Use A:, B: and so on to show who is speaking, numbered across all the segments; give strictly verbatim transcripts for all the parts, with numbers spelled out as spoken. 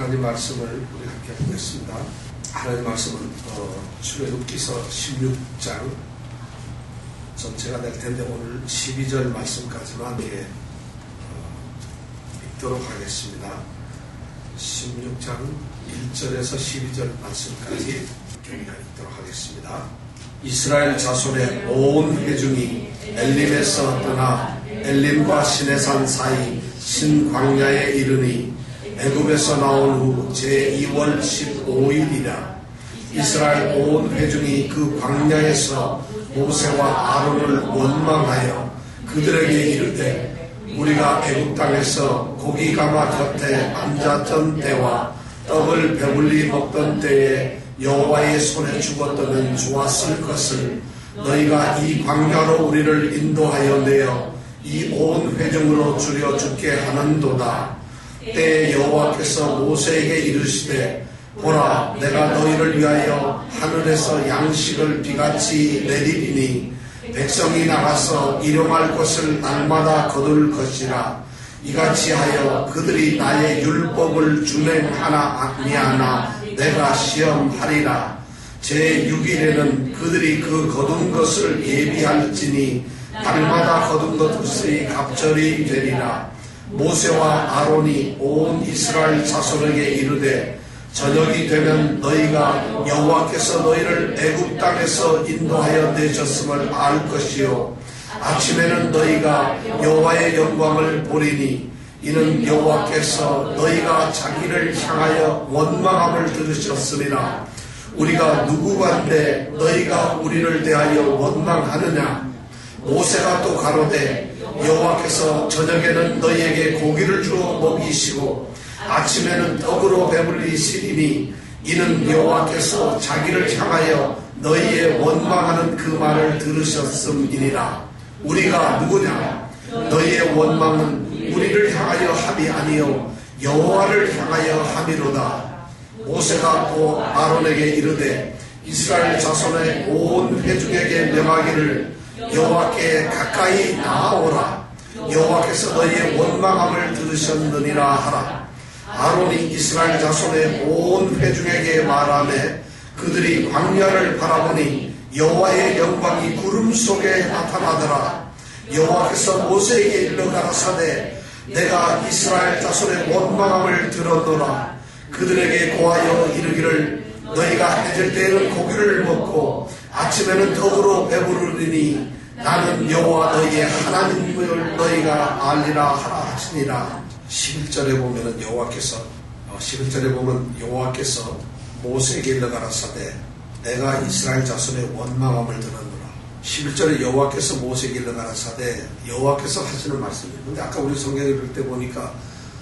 A: 하나님 말씀을 우리 함께 보겠습니다. 하나님 말씀은 어, 출애굽기서 십육 장 전체가 될 텐데 오늘 십이 절 말씀까지만 함께 어, 읽도록 하겠습니다. 십육 장 일 절에서 십이 절 말씀까지 우리가 읽도록 하겠습니다. 이스라엘 자손의 온 회중이 엘림에서 떠나 엘림과 시내산 사이 신광야에 이르니 애굽에서 나온 후 제이 월 십오 일이라. 이스라엘 온 회중이 그 광야에서 모세와 아론을 원망하여 그들에게 이르되 우리가 애굽 땅에서 고기 가마 곁에 앉았던 때와 떡을 배불리 먹던 때에 여호와의 손에 죽었다면 좋았을 것을 너희가 이 광야로 우리를 인도하여 내어 이 온 회중으로 줄여 죽게 하는도다. 때에 여호와께서 모세에게 이르시되 보라, 내가 너희를 위하여 하늘에서 양식을 비같이 내리리니 백성이 나가서 일용할 것을 날마다 거둘 것이라. 이같이 하여 그들이 나의 율법을 준행하나 아니하나 내가 시험하리라. 제육 일에는 그들이 그 거둔 것을 예비할지니 날마다 거둔 것이 갑절이 되리라. 모세와 아론이 온 이스라엘 자손에게 이르되 저녁이 되면 너희가 여호와께서 너희를 애굽 땅에서 인도하여 내셨음을 알 것이요 아침에는 너희가 여호와의 영광을 보리니 이는 여호와께서 너희가 자기를 향하여 원망함을 들으셨음이라. 우리가 누구간데 너희가 우리를 대하여 원망하느냐. 모세가 또 가로되 여호와께서 저녁에는 너희에게 고기를 주어 먹이시고 아침에는 떡으로 배불리시리니 이는 여호와께서 자기를 향하여 너희의 원망하는 그 말을 들으셨음이니라. 우리가 누구냐? 너희의 원망은 우리를 향하여 함이 아니요 여호와를 향하여 함이로다. 모세가 또 아론에게 이르되 이스라엘 자손의 온 회중에게 명하기를 여호와께 가까이 나아오라. 여호와께서 너희의 원망함을 들으셨느니라 하라. 아론이 이스라엘 자손의 온 회중에게 말하매 그들이 광야를 바라보니 여호와의 영광이 구름 속에 나타나더라. 여호와께서 모세에게 일러 가라사대 내가 이스라엘 자손의 원망함을 들었노라. 그들에게 고하여 이르기를 너희가 해질 때에는 고기를 먹고 아침에는 떡으로 배부르리니 나는 여호와 너희의 하나님을 너희가 알리라 하라 하시니라. 십일 절에 보면은 여호와께서 십일 절에 보면 여호와께서 모세에게 일러 가라사대 내가 이스라엘 자손의 원망함을 들었노라. 십일 절에 여호와께서 모세에게 일러 가라사대 여호와께서 하시는 말씀이에요. 근데 아까 우리 성경에 읽을 때 보니까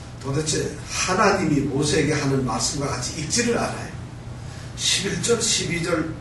A: 도대체 하나님이 모세에게 하는 말씀과 같이 읽지를 않아요. 십일 절, 십이 절은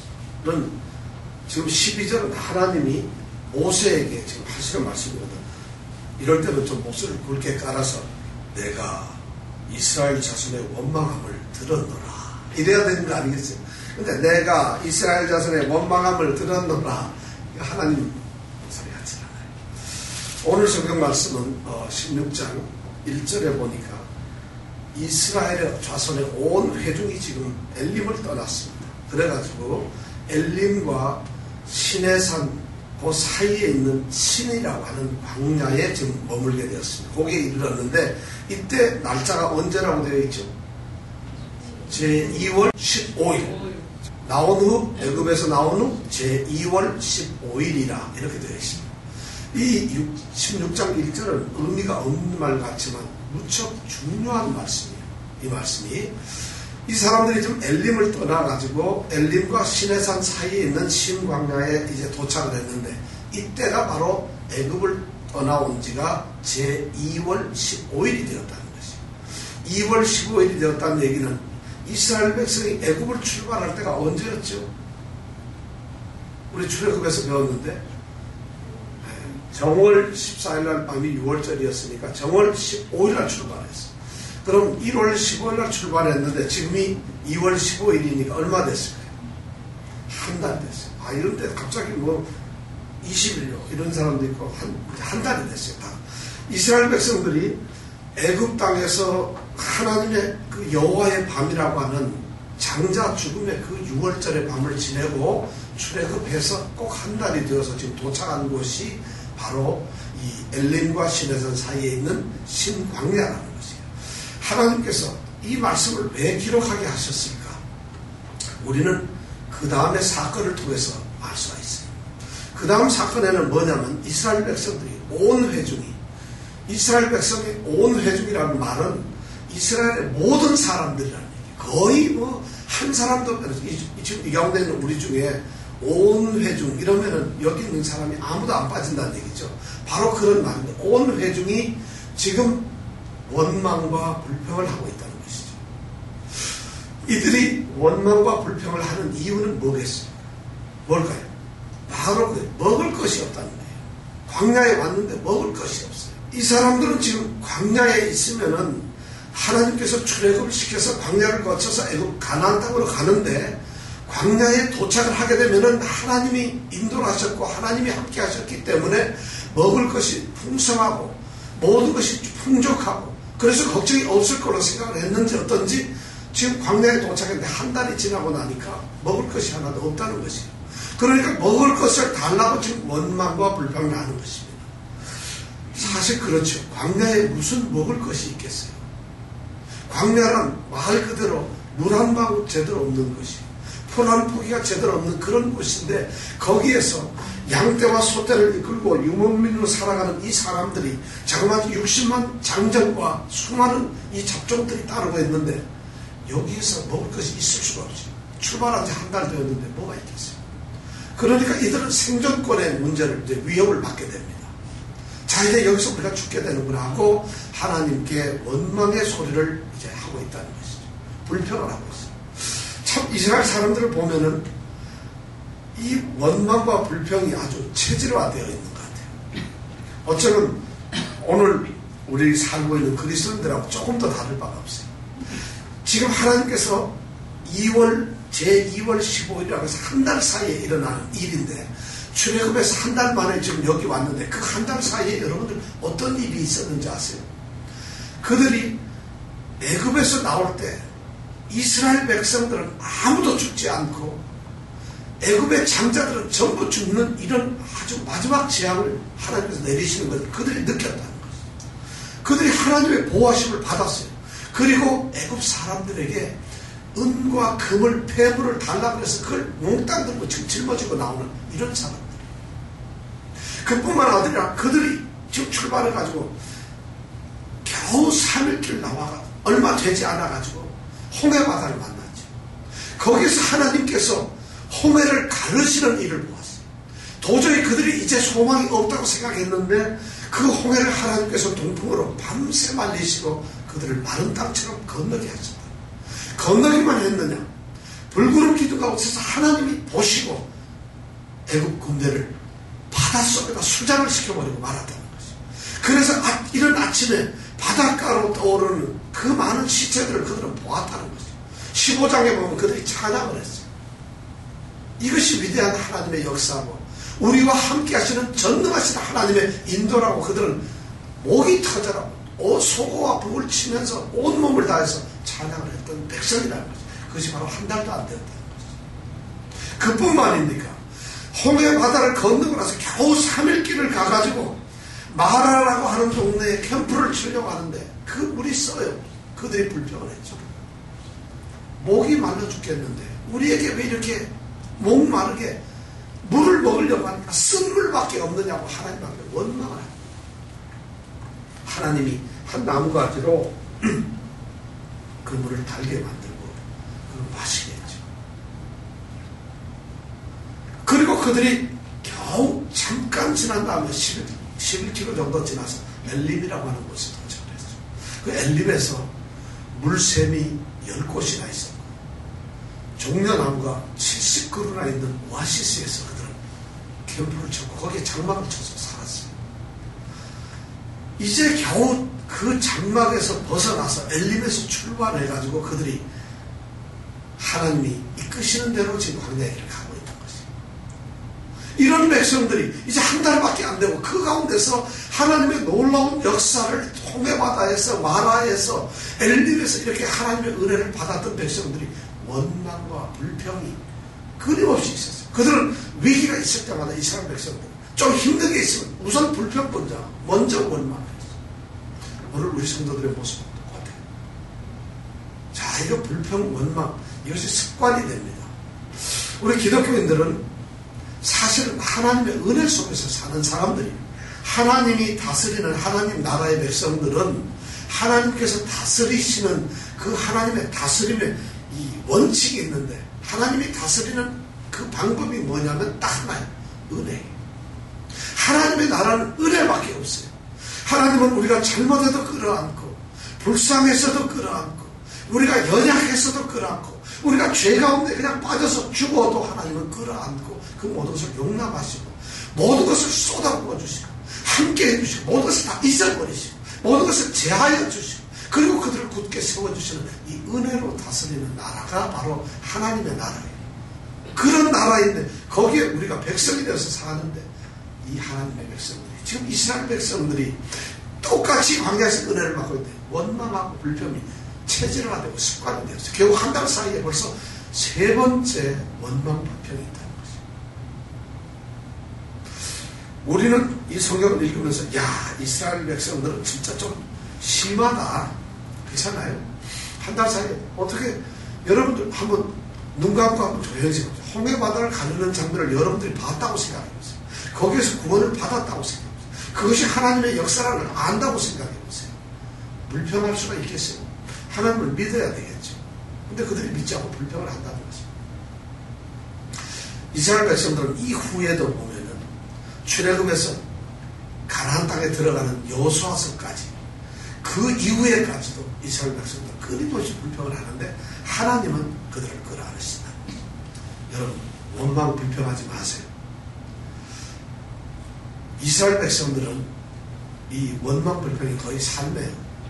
A: 지금 십이 절은 하나님이 모세에게 지금 하시는 말씀이거든. 이럴 때는 좀 목소리를 굵게 깔아서 내가 이스라엘 자손의 원망함을 들었노라. 이래야 되는 거 아니겠어요? 근데 내가 이스라엘 자손의 원망함을 들었노라. 하나님 목소리 같지 않아요. 오늘 성경 말씀은 십육 장 일 절에 보니까 이스라엘 자손의 온 회중이 지금 엘림을 떠났습니다. 그래가지고 엘림과 시내산 그 사이에 있는 신이라고 하는 광야에 지금 머물게 되었습니다. 거기에 이르렀는데 이때 날짜가 언제라고 되어 있죠? 제이 월 십오 일. 나온 후 애굽에서 나온 후 제이 월 십오 일이라 이렇게 되어 있습니다. 이 십육 장 일 절은 의미가 없는 말 같지만 무척 중요한 말씀이에요. 이 말씀이 이 사람들이 지금 엘림을 떠나가지고 엘림과 시내산 사이에 있는 신광야에 이제 도착을 했는데 이때가 바로 애굽을 떠나온 지가 제이 월 십오 일이 되었다는 것이에요. 이 월 십오 일이 되었다는 얘기는 이스라엘 백성이 애굽을 출발할 때가 언제였죠? 우리 출애굽에서 배웠는데 정월 십사 일 날 밤이 유월절이었으니까 정월 십오 일 날 출발했어. 그럼 일월 십오 일 날 출발했는데 지금이 이월 십오 일이니까 얼마 됐을까요? 한 달 됐어요. 아, 이런데 갑자기 뭐 이십 일요 이런 사람도 있고 한, 한 달이 됐어요. 다. 이스라엘 백성들이 애굽 땅에서 하나님의 그 여호와의 밤이라고 하는 장자 죽음의 그 유월절의 밤을 지내고 출애굽해서 꼭 한 달이 되어서 지금 도착한 곳이 바로 이 엘림과 시내산 사이에 있는 신광야라는 것이에요. 하나님께서 이 말씀을 왜 기록하게 하셨을까? 우리는 그 다음의 사건을 통해서 알 수가 있어요. 그 다음 사건에는 뭐냐면 이스라엘 백성들이 온 회중이, 이스라엘 백성의 온 회중이라는 말은 이스라엘의 모든 사람들이라는 얘기예요. 거의 뭐 한 사람도, 지금 이 가운데 있는 우리 중에 온 회중 이러면은 여기 있는 사람이 아무도 안 빠진다는 얘기죠. 바로 그런 말인데, 온 회중이 지금 원망과 불평을 하고 있다는 것이죠. 이들이 원망과 불평을 하는 이유는 뭐겠어요? 뭘까요? 바로 그 먹을 것이 없다는 거예요. 광야에 왔는데 먹을 것이 없어요. 이 사람들은 지금 광야에 있으면은 하나님께서 출애굽을 시켜서 광야를 거쳐서 애굽 가나안 땅으로 가는데, 광야에 도착을 하게 되면은 하나님이 인도를 하셨고 하나님이 함께 하셨기 때문에 먹을 것이 풍성하고 모든 것이 풍족하고, 그래서 걱정이 없을 거로 생각을 했는지 어떤지 지금 광야에 도착했는데 한 달이 지나고 나니까 먹을 것이 하나도 없다는 것이에요. 그러니까 먹을 것을 달라고 지금 원망과 불평을 하는 것입니다. 사실 그렇죠. 광야에 무슨 먹을 것이 있겠어요? 광야란 말 그대로 물 한 방울 제대로 없는 것이에요. 풀 한 포기가 제대로 없는 그런 곳인데, 거기에서 양떼와 소떼를 이끌고 유목민으로 살아가는 이 사람들이 자그마치 육십만 장정과 수많은 이 잡종들이 따르고 있는데, 여기에서 먹을 것이 있을 수가 없죠. 출발한 지 한 달 되었는데 뭐가 있겠어요? 그러니까 이들은 생존권의 문제를, 이제 위협을 받게 됩니다. 자, 이제 여기서 우리가 죽게 되는구나 하고 하나님께 원망의 소리를 이제 하고 있다는 것이죠. 불평을 하고 있어요. 참 이스라엘 사람들을 보면은 이 원망과 불평이 아주 체질화되어 있는 것 같아요. 어쩌면 오늘 우리 살고 있는 그리스도인들하고 조금 더 다를 바가 없어요. 지금 하나님께서 이월 제이월 십오일이라고 해서 한 달 사이에 일어나는 일인데, 출애굽에서 한 달 만에 지금 여기 왔는데, 그 한 달 사이에 여러분들 어떤 일이 있었는지 아세요? 그들이 애굽에서 나올 때 이스라엘 백성들은 아무도 죽지 않고 애굽의 장자들은 전부 죽는 이런 아주 마지막 재앙을 하나님께서 내리시는 것을 그들이 느꼈다는 것이죠. 그들이 하나님의 보호하심을 받았어요. 그리고 애굽 사람들에게 은과 금을, 폐물을 달라고 해서 그걸 몽땅 들고 지금 짊어지고 나오는 이런 사람들. 그뿐만 아니라 그들이 지금 출발해가지고 겨우 삼 일길 나와가 얼마 되지 않아가지고 홍해바다를 만났죠. 거기서 하나님께서 홍해를 가르시는 일을 보았어요. 도저히 그들이 이제 소망이 없다고 생각했는데 그 홍해를 하나님께서 동풍으로 밤새 말리시고 그들을 마른 땅처럼 건너게 하셨다. 건너기만 했느냐? 불구름 기둥 가운데서 하나님이 보시고 애굽 군대를 바닷속에다 수장을 시켜버리고 말았다는 것이죠. 그래서 아, 이런 아침에 바닷가로 떠오르는 그 많은 시체들을 그들은 보았다는 것이죠. 십오 장에 보면 그들이 찬양을 했어요. 이것이 위대한 하나님의 역사고 우리와 함께 하시는 전능하신 하나님의 인도라고 그들은 목이 터져라 속어와 북을 치면서 온몸을 다해서 찬양을 했던 백성이라는 거죠. 그것이 바로 한 달도 안 되었다는 거죠. 그뿐만입니까? 홍해 바다를 건너고 나서 겨우 삼 일 길을 가가지고 마라라고 하는 동네에 캠프를 치려고 하는데 그 물이 써요. 그들이 불평을 했죠. 목이 말라 죽겠는데 우리에게 왜 이렇게 목마르게 물을 먹으려고 하니까 쓴 물밖에 없느냐고 하나님 앞에 원망을 합니다. 하나님이 한 나무가지로 그 물을 달게 만들고 그걸 마시게 했죠. 그리고 그들이 겨우 잠깐 지난 다음에 십일 킬로미터 정도 지나서 엘림이라고 하는 곳에 도착을 했죠. 그 엘림에서 물샘이 열 곳이나 있었고 종려나무가 칠십 그루나 있는 오아시스에서 그들은 캠프를 쳤고 거기에 장막을 쳐서 살았어요. 이제 겨우 그 장막에서 벗어나서 엘림에서 출발해가지고 그들이 하나님이 이끄시는 대로 지금 광야의 길을 가고 있는 것이에요. 이런 백성들이 이제 한 달밖에 안 되고 그 가운데서 하나님의 놀라운 역사를 홍해바다에서 마라에서 엘림에서 이렇게 하나님의 은혜를 받았던 백성들이 원망과 불평이 끊임없이 있었어요. 그들은 위기가 있을 때마다 이스라엘 백성들 좀 힘든 게 있으면 우선 불평본자 먼저 원망했어요. 오늘 우리 성도들의 모습은 똑같아요. 자, 이거 불평, 원망 이것이 습관이 됩니다. 우리 기독교인들은 사실은 하나님의 은혜 속에서 사는 사람들이 하나님이 다스리는 하나님 나라의 백성들은 하나님께서 다스리시는 그 하나님의 다스림의 이 원칙이 있는데 하나님이 다스리는 그 방법이 뭐냐면 딱 하나예요. 은혜. 하나님의 나라는 은혜밖에 없어요. 하나님은 우리가 잘못해도 끌어안고 불쌍해서도 끌어안고 우리가 연약해서도 끌어안고 우리가 죄 가운데 그냥 빠져서 죽어도 하나님은 끌어안고 그 모든 것을 용납하시고 모든 것을 쏟아부어 주시고 함께 해주시고 모든 것을 다 잊어버리시고 모든 것을 제하여 주시고 그리고 그들을 굳게 세워주시는 이 은혜로 다스리는 나라가 바로 하나님의 나라예요. 그런 나라인데 거기에 우리가 백성이 되어서 사는데 이 하나님의 백성들이 지금 이스라엘 백성들이 똑같이 광야에서 은혜를 받고 있는데 원망하고 불평이 체질화되고 습관이 되었어요. 겨우 한 달 사이에 벌써 세 번째 원망 불평이 있다는 것이죠. 우리는 이 성경을 읽으면서 야 이스라엘 백성들은 진짜 좀 심하다 그렇잖아요. 한 달 사이에 어떻게 여러분들 한번 눈 감고 한번 조용히 보세요. 홍해바다를 가르는 장면을 여러분들이 봤다고 생각해보세요. 거기에서 구원을 받았다고 생각해보세요. 그것이 하나님의 역사를 안다고 생각해보세요. 불평할 수가 있겠어요? 하나님을 믿어야 되겠죠. 근데 그들이 믿지 않고 불평을 한다는 거죠. 이스라엘 백성들은 이후에도 보면은 출애굽에서 가나안 땅에 들어가는 여호수아서까지 그 이후에까지도 이스라엘 백성들은 끊임없이 불평을 하는데 하나님은 그들을 끌어안으신다. 여러분 원망 불평하지 마세요. 이스라엘 백성들은 이 원망 불평이 거의 삶의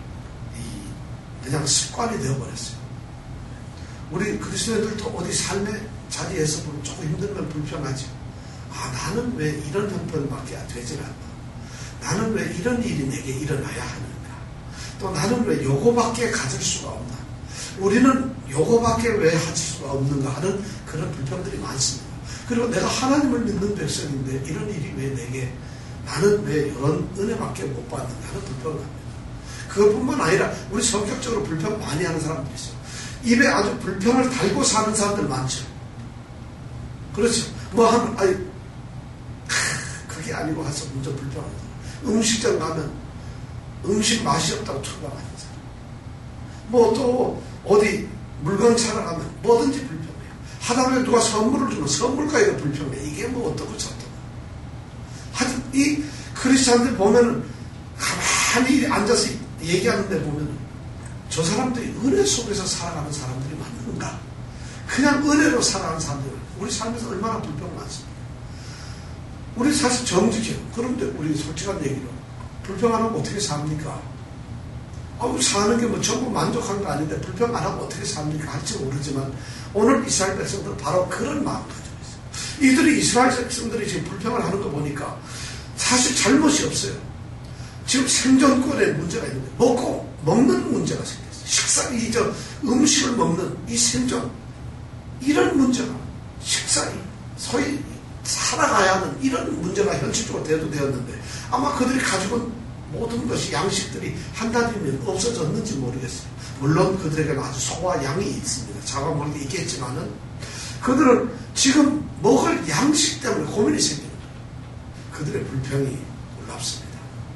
A: 그냥 습관이 되어버렸어요. 우리 그리스도인들도 어디 삶의 자리에서 보면 조금 힘들면 불평하죠. 아 나는 왜 이런 형편밖에 되질 않나. 나는 왜 이런 일이 내게 일어나야 하는가. 또 나는 왜 요거밖에 가질 수가 없나. 우리는 요거밖에 왜 가질 수가 없는가 하는 그런 불평들이 많습니다. 그리고 내가 하나님을 믿는 백성인데 이런 일이 왜 내게 나는 왜 이런 은혜밖에 못 받는가 하는 불평을 합니다. 그것뿐만 아니라 우리 성격적으로 불평 많이 하는 사람들이 있어요. 입에 아주 불평을 달고 사는 사람들 많죠. 그렇죠. 뭐 하면 아니 그게 아니고 해서 먼저 불평하는 사람. 음식점 가면 음식 맛이 없다고 투덜하는 사람. 뭐 또 어디 물건 사러 가면 뭐든지 불평해요. 하다못해 누가 선물을 주면 선물가에도 불평해. 이게 뭐 어떻고 저떻고. 하여튼 이 크리스찬들 보면은 가만히 앉아서 얘기하는데 보면 저 사람들이 은혜 속에서 살아가는 사람들이 맞는가? 그냥 은혜로 살아가는 사람들 우리 삶에서 얼마나 불평 많습니까? 우리 사실 정직해요. 그런데 우리 솔직한 얘기로 불평 안 하면 어떻게 삽니까? 아, 사는 게 뭐 전부 만족한 거 아닌데 불평 안 하면 어떻게 삽니까? 할지 모르지만 오늘 이스라엘 백성들은 바로 그런 마음 가지고 있어요. 이들이 이스라엘 백성들이 지금 불평을 하는 거 보니까 사실 잘못이 없어요. 지금 생존권에 문제가 있는데 먹고 먹는 문제가 생겼어요. 식사, 이 저 음식을 먹는 이 생존 이런 문제가 식사, 소위 살아가야 하는 이런 문제가 현실적으로 대두되었는데 아마 그들이 가지고 온 모든 것이 양식들이 한 달이면 없어졌는지 모르겠어요. 물론 그들에게는 아주 소와 양이 있습니다. 잡아먹는 게 있겠지만은 그들은 지금 먹을 양식 때문에 고민이 생기는 거예요. 그들의 불평이 놀랍습니다.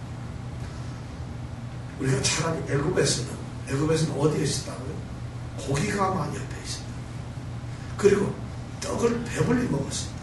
A: 우리가 차라리 애굽에서는 애굽에서는 어디에 있었다고요? 고기가마 옆에 있었다. 그리고 떡을 배불리 먹었습니다.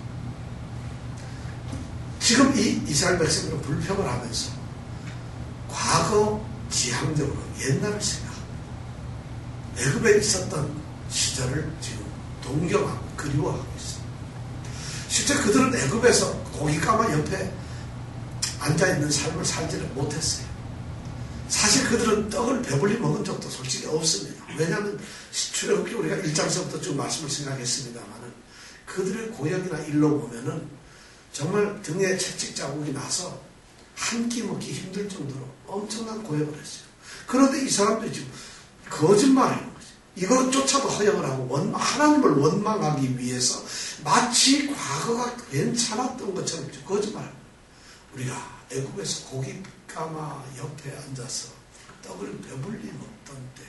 A: 지금 이 이스라엘 백성들은 불평을 하면서 과거 지향적으로 옛날을 생각합니다. 애굽에 있었던 시절을 지금 동경하고 그리워하고 있습니다. 실제 그들은 애굽에서 고기가마 옆에 앉아있는 삶을 살지를 못했어요. 사실 그들은 떡을 배불리 먹은 적도 솔직히 없습니다. 왜냐하면 출애굽기 우리가 일 장서부터 쭉 말씀을 생각했습니다만은 그들의 고역이나 일로 보면은 정말 등에 채찍 자국이 나서 한 끼 먹기 힘들 정도로 엄청난 고역을 했어요. 그런데 이 사람들이 지금 거짓말을 하는 거죠. 이것조차도 허용을 하고 원, 하나님을 원망하기 위해서 마치 과거가 괜찮았던 것처럼 거짓말을 합니다. 우리가 애굽에서 고기 까마 옆에 앉아서 떡을 배불리 먹던 때,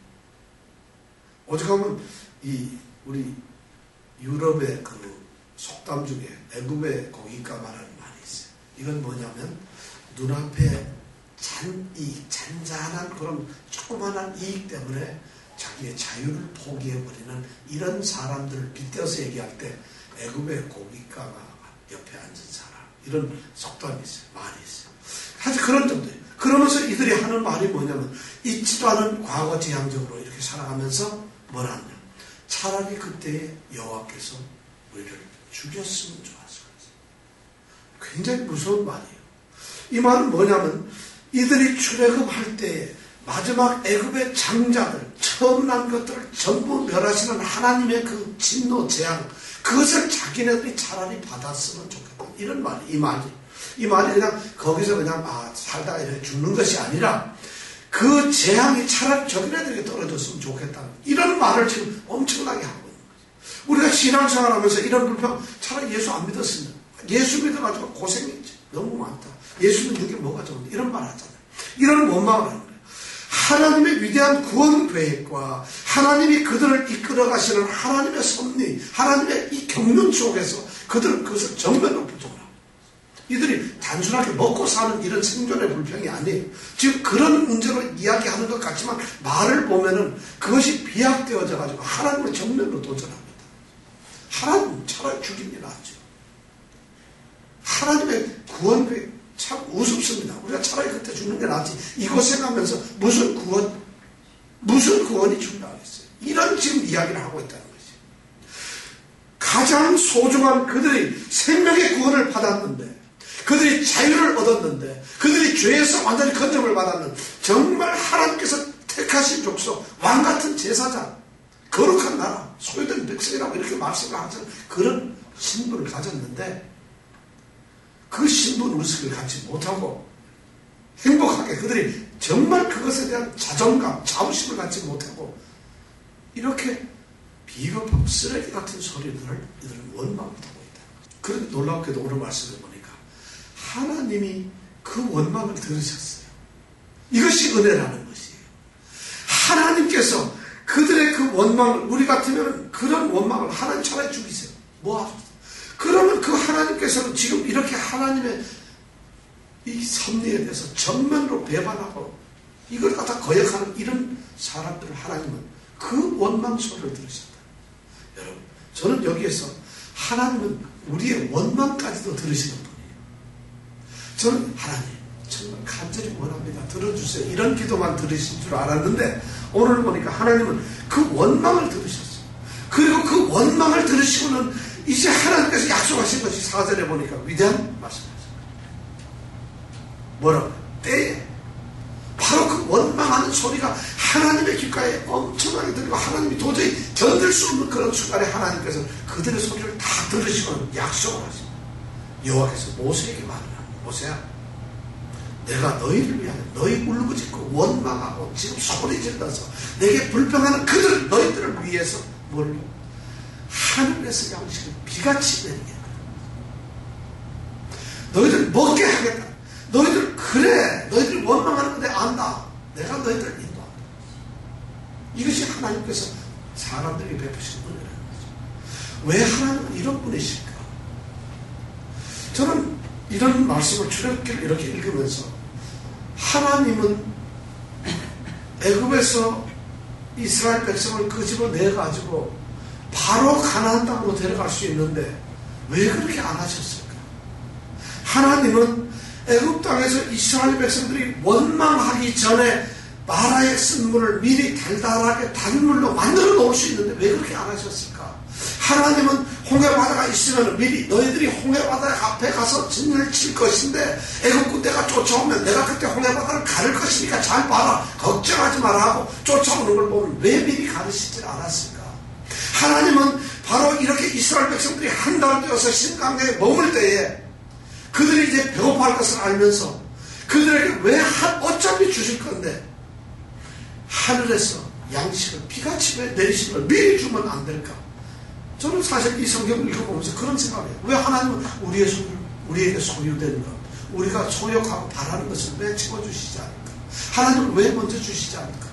A: 오죽하면 이 우리 유럽의 그 속담 중에 애굽의 고기 까마라는 말이 있어요. 이건 뭐냐면 눈앞에 잔 이익, 잔잔한 그런 조그만한 이익 때문에 자기의 자유를 포기해버리는 이런 사람들을 빗대어서 얘기할 때 애굽의 고깃가마 옆에 앉은 사람, 이런 속담이 있어요. 말이 있어요. 사실 그런 정도예요. 그러면서 이들이 하는 말이 뭐냐면 잊지도 않은 과거 지향적으로 이렇게 살아가면서 뭐라 하냐, 차라리 그때 여호와께서 우리를 죽였으면 좋았을 것이다. 굉장히 무서운 말이에요. 이 말은 뭐냐면 이들이 출애굽할 때 마지막 애굽의 장자들, 처음 난 것들을 전부 멸하시는 하나님의 그 진노 재앙, 그것을 자기네들이 차라리 받았으면 좋겠다. 이런 말이, 이 말이. 이 말이 그냥 거기서 그냥 아, 살다가 이렇게 죽는 것이 아니라 그 재앙이 차라리 저기네들에게 떨어졌으면 좋겠다. 이런 말을 지금 엄청나게 하고 있는 거죠. 우리가 신앙생활 하면서 이런 불평, 차라리 예수 안 믿었으면, 예수 믿어가지고 고생했지. 너무 많다. 예수 믿는 게 뭐가 좋은데. 이런 말 하잖아요. 이런 원망을 하는 거예요. 하나님의 위대한 구원 계획과 하나님이 그들을 이끌어 가시는 하나님의 섭리, 하나님의 이 경륜 속에서 그들은 그것을 정면으로 부정을 합니다. 이들이 단순하게 먹고 사는 이런 생존의 불평이 아니에요. 지금 그런 문제로 이야기하는 것 같지만 말을 보면은 그것이 비약되어져 가지고 하나님을 정면으로 도전합니다. 하나님 차라리 죽이는 게 낫죠. 하나님의 구원 계획 참 우습습니다. 우리가 차라리 그때 죽는 게 낫지. 이거 생각하면서 무슨 구원, 무슨 구원이 중요하겠어요. 이런 지금 이야기를 하고 있다는 거죠. 가장 소중한 그들이 생명의 구원을 받았는데, 그들이 자유를 얻었는데, 그들이 죄에서 완전히 건져을 받았는 정말 하나님께서 택하신 족속, 왕같은 제사장, 거룩한 나라, 소유된 백성이라고 이렇게 말씀을 하는 그런 신분을 가졌는데, 그 신분 의식을 갖지 못하고 행복하게 그들이 정말 그것에 대한 자존감, 자부심을 갖지 못하고 이렇게 비겁하고 쓰레기 같은 소리들을 이들은 원망을 하고 있다. 그런데 놀랍게도 오늘 말씀을 보니까 하나님이 그 원망을 들으셨어요. 이것이 은혜라는 것이에요. 하나님께서 그들의 그 원망을, 우리 같으면 그런 원망을 하나님 차라리 죽이세요. 뭐 하셨어요? 그러면 그 하나님께서는 지금 이렇게 하나님의 이 섭리에 대해서 정면으로 배반하고 이걸 갖다 거역하는 이런 사람들을 하나님은 그 원망 소리를 들으셨다. 여러분, 저는 여기에서 하나님은 우리의 원망까지도 들으시는 분이에요. 저는 하나님 정말 간절히 원합니다. 들어주세요. 이런 기도만 들으신 줄 알았는데 오늘 보니까 하나님은 그 원망을 들으셨어요. 그리고 그 원망을 들으시고는 이제 하나님께서 약속하신 것이 사 절에 보니까 위대한 말씀이었어요. 뭐라고? 때에 바로 그 원망하는 소리가 하나님의 귓가에 엄청나게 들리고 하나님이 도저히 견딜 수 없는 그런 순간에 하나님께서 그들의 소리를 다 들으시고 약속을 하십니다. 여호와께서 모세에게 말을 합니다. 모세야, 내가 너희를 위하여 너희 울부짖고 원망하고 지금 소리 질러서 내게 불평하는 그들 너희들을 위해서 뭘 하늘에서 양식을 비같이 내리겠다. 너희들 먹게 하겠다. 너희들 그래. 너희들이 원망하는 건데 안다. 내가 너희들을 인도한다. 이것이 하나님께서 사람들에게 베푸신 은혜라는 거죠. 왜 하나님은 이런 분이실까? 저는 이런 말씀을 출애굽기를 이렇게 읽으면서 하나님은 애굽에서 이스라엘 백성을 끄집어내가지고 바로 가나안 땅으로 데려갈 수 있는데 왜 그렇게 안 하셨을까? 하나님은 애굽 땅에서 이스라엘 백성들이 원망하기 전에 마라의 쓴물을 미리 달달하게 단물로 만들어 놓을 수 있는데 왜 그렇게 안 하셨을까? 하나님은 홍해바다가 있으면 미리 너희들이 홍해바다 앞에 가서 진을 칠 것인데 애굽 군대가 쫓아오면 내가 그때 홍해바다를 가를 것이니까 잘 봐라. 걱정하지 마라 하고 쫓아오는 걸 보면 왜 미리 가르치질 않았을까? 하나님은 바로 이렇게 이스라엘 백성들이 한 달 되어서 신강야에 머물 때에 그들이 이제 배고파할 것을 알면서 그들에게 왜 한, 어차피 주실 건데 하늘에서 양식을 비같이 왜 내리시면 미리 주면 안 될까? 저는 사실 이 성경을 읽어보면서 그런 생각이에요. 왜 하나님은 우리의 소유, 우리에게 소유되는 것, 우리가 소욕하고 바라는 것을 왜 채워주시지 않을까? 하나님은 왜 먼저 주시지 않을까?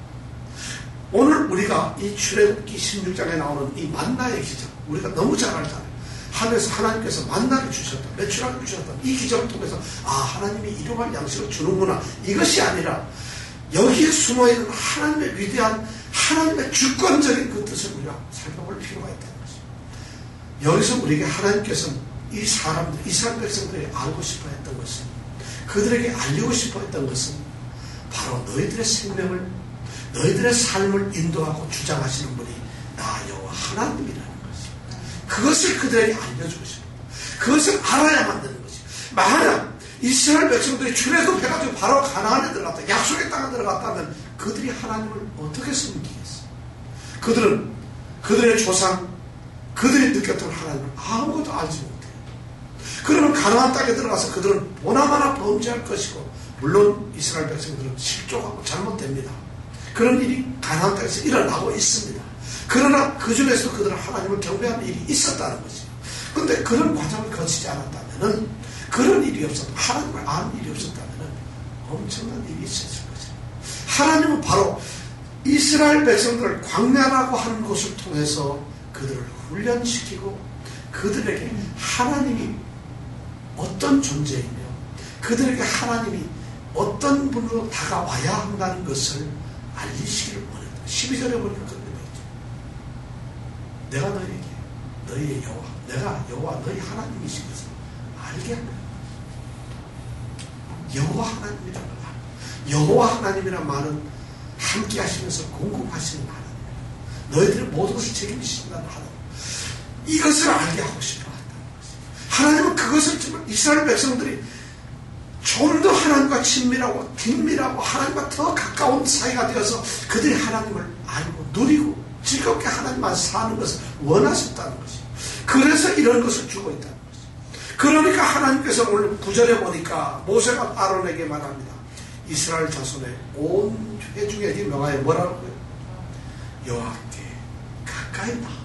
A: 오늘 우리가 이 출애굽기 십육 장에 나오는 이 만나의 기적, 우리가 너무 잘 알잖아요. 하늘에서 하나님께서 만나를 주셨다, 매출하게 주셨다. 이 기적을 통해서 아, 하나님이 일용할 양식을 주는구나. 이것이 아니라 여기에 숨어있는 하나님의 위대한 하나님의 주권적인 그 뜻을 우리가 살펴볼 필요가 있다는 것입니다. 여기서 우리에게 하나님께서는 이 사람들, 이스라엘 백성들이 알고 싶어 했던 것은, 그들에게 알리고 싶어 했던 것은 바로 너희들의 생명을, 너희들의 삶을 인도하고 주장하시는 분이 나 여호와 하나님이라는 것입니다. 그것을 그들에게 알려주고 싶어요. 그것을 알아야만 되는 것입니다. 만약 이스라엘 백성들이 출애굽해가지고 바로 가나안에 들어갔다, 약속의 땅에 들어갔다면 그들이 하나님을 어떻게 섬기겠어요? 그들은 그들의 조상, 그들이 느꼈던 하나님을 아무것도 알지 못해요. 그러면 가나안 땅에 들어가서 그들은 보나마나 범죄할 것이고, 물론 이스라엘 백성들은 실족하고 잘못됩니다. 그런 일이 가나안 땅에서 일어나고 있습니다. 그러나 그 중에서 그들은 하나님을 경배하는 일이 있었다는 것이에요. 그런데 그런 과정을 거치지 않았다면은, 그런 일이 없었다, 하나님을 아는 일이 없었다면 엄청난 일이 있었을 거죠. 하나님은 바로 이스라엘 백성들을 광야라고 하는 곳을 통해서 그들을 훈련시키고 그들에게 하나님이 어떤 존재이며 그들에게 하나님이 어떤 분으로 다가와야 한다는 것을 알리시기를 원했다. 십이 절에 보니까 그런 얘기죠. 내가 너희에게 너희의 여호와, 내가 여호와 너희 하나님이신 것을 알게 합니다. 여호와 하나님이라는 말, 여호와 하나님이란 말은 함께 하시면서 공급하시는 하나님, 너희들의 모든 것을 책임지신다는 하나님, 이것을 알게 하고 싶어 한다는 것입니다. 하나님은 그것을 정말 이스라엘 백성들이 좀 더 하나님과 친밀하고 긴밀하고 하나님과 더 가까운 사이가 되어서 그들이 하나님을 알고 누리고 즐겁게 하나님만 사는 것을 원하셨다는 것입니다. 그래서 이런 것을 주고 있다는 것입니다. 그러니까 하나님께서 오늘 구 절에 보니까 모세가 아론에게 말합니다. 이스라엘 자손의 온 회중에게 명하여 뭐라고요? 여호와께 가까이 나아오라.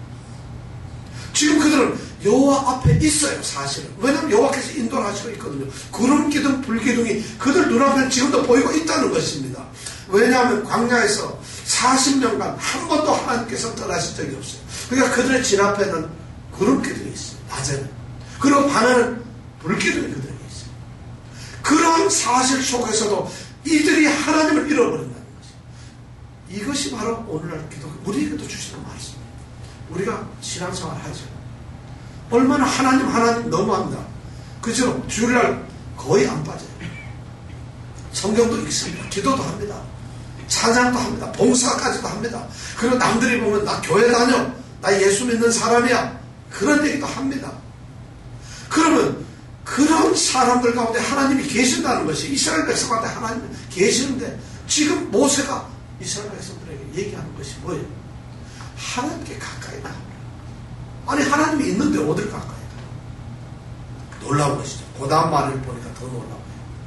A: 지금 그들은 여호와 앞에 있어요, 사실은. 왜냐하면 여호와께서 인도를 하시고 있거든요. 구름 기둥, 불 기둥이 그들 눈앞에 지금도 보이고 있다는 것입니다. 왜냐하면 광야에서 사십 년간 한 번도 하나님께서 떠나신 적이 없어요. 그러니까 그들의 진 앞에는 구름 기둥이 있어요, 낮에는. 그리고 밤에는 불 기둥이 그들에게 있어요. 그런 사실 속에서도 이들이 하나님을 잃어버린다는 것이에요. 이것이 바로 오늘날 기도, 우리에게도 주시는 말씀입니다. 우리가 신앙생활 하죠. 얼마나 하나님 하나님 너무합니다. 그죠? 주일날 거의 안 빠져요. 성경도 읽습니다. 기도도 합니다. 찬양도 합니다. 봉사까지도 합니다. 그리고 남들이 보면 나 교회 다녀, 나 예수 믿는 사람이야, 그런 얘기도 합니다. 그러면 그런 사람들 가운데 하나님이 계신다는 것이, 이스라엘 백성한테 하나님이 계시는데 지금 모세가 이스라엘 백성들에게 얘기하는 것이 뭐예요? 하나님께 가까이 나오라. 아니, 하나님이 있는데 어딜 가까이 가? 놀라운 것이죠. 그 다음 말을 보니까 더 놀라워요.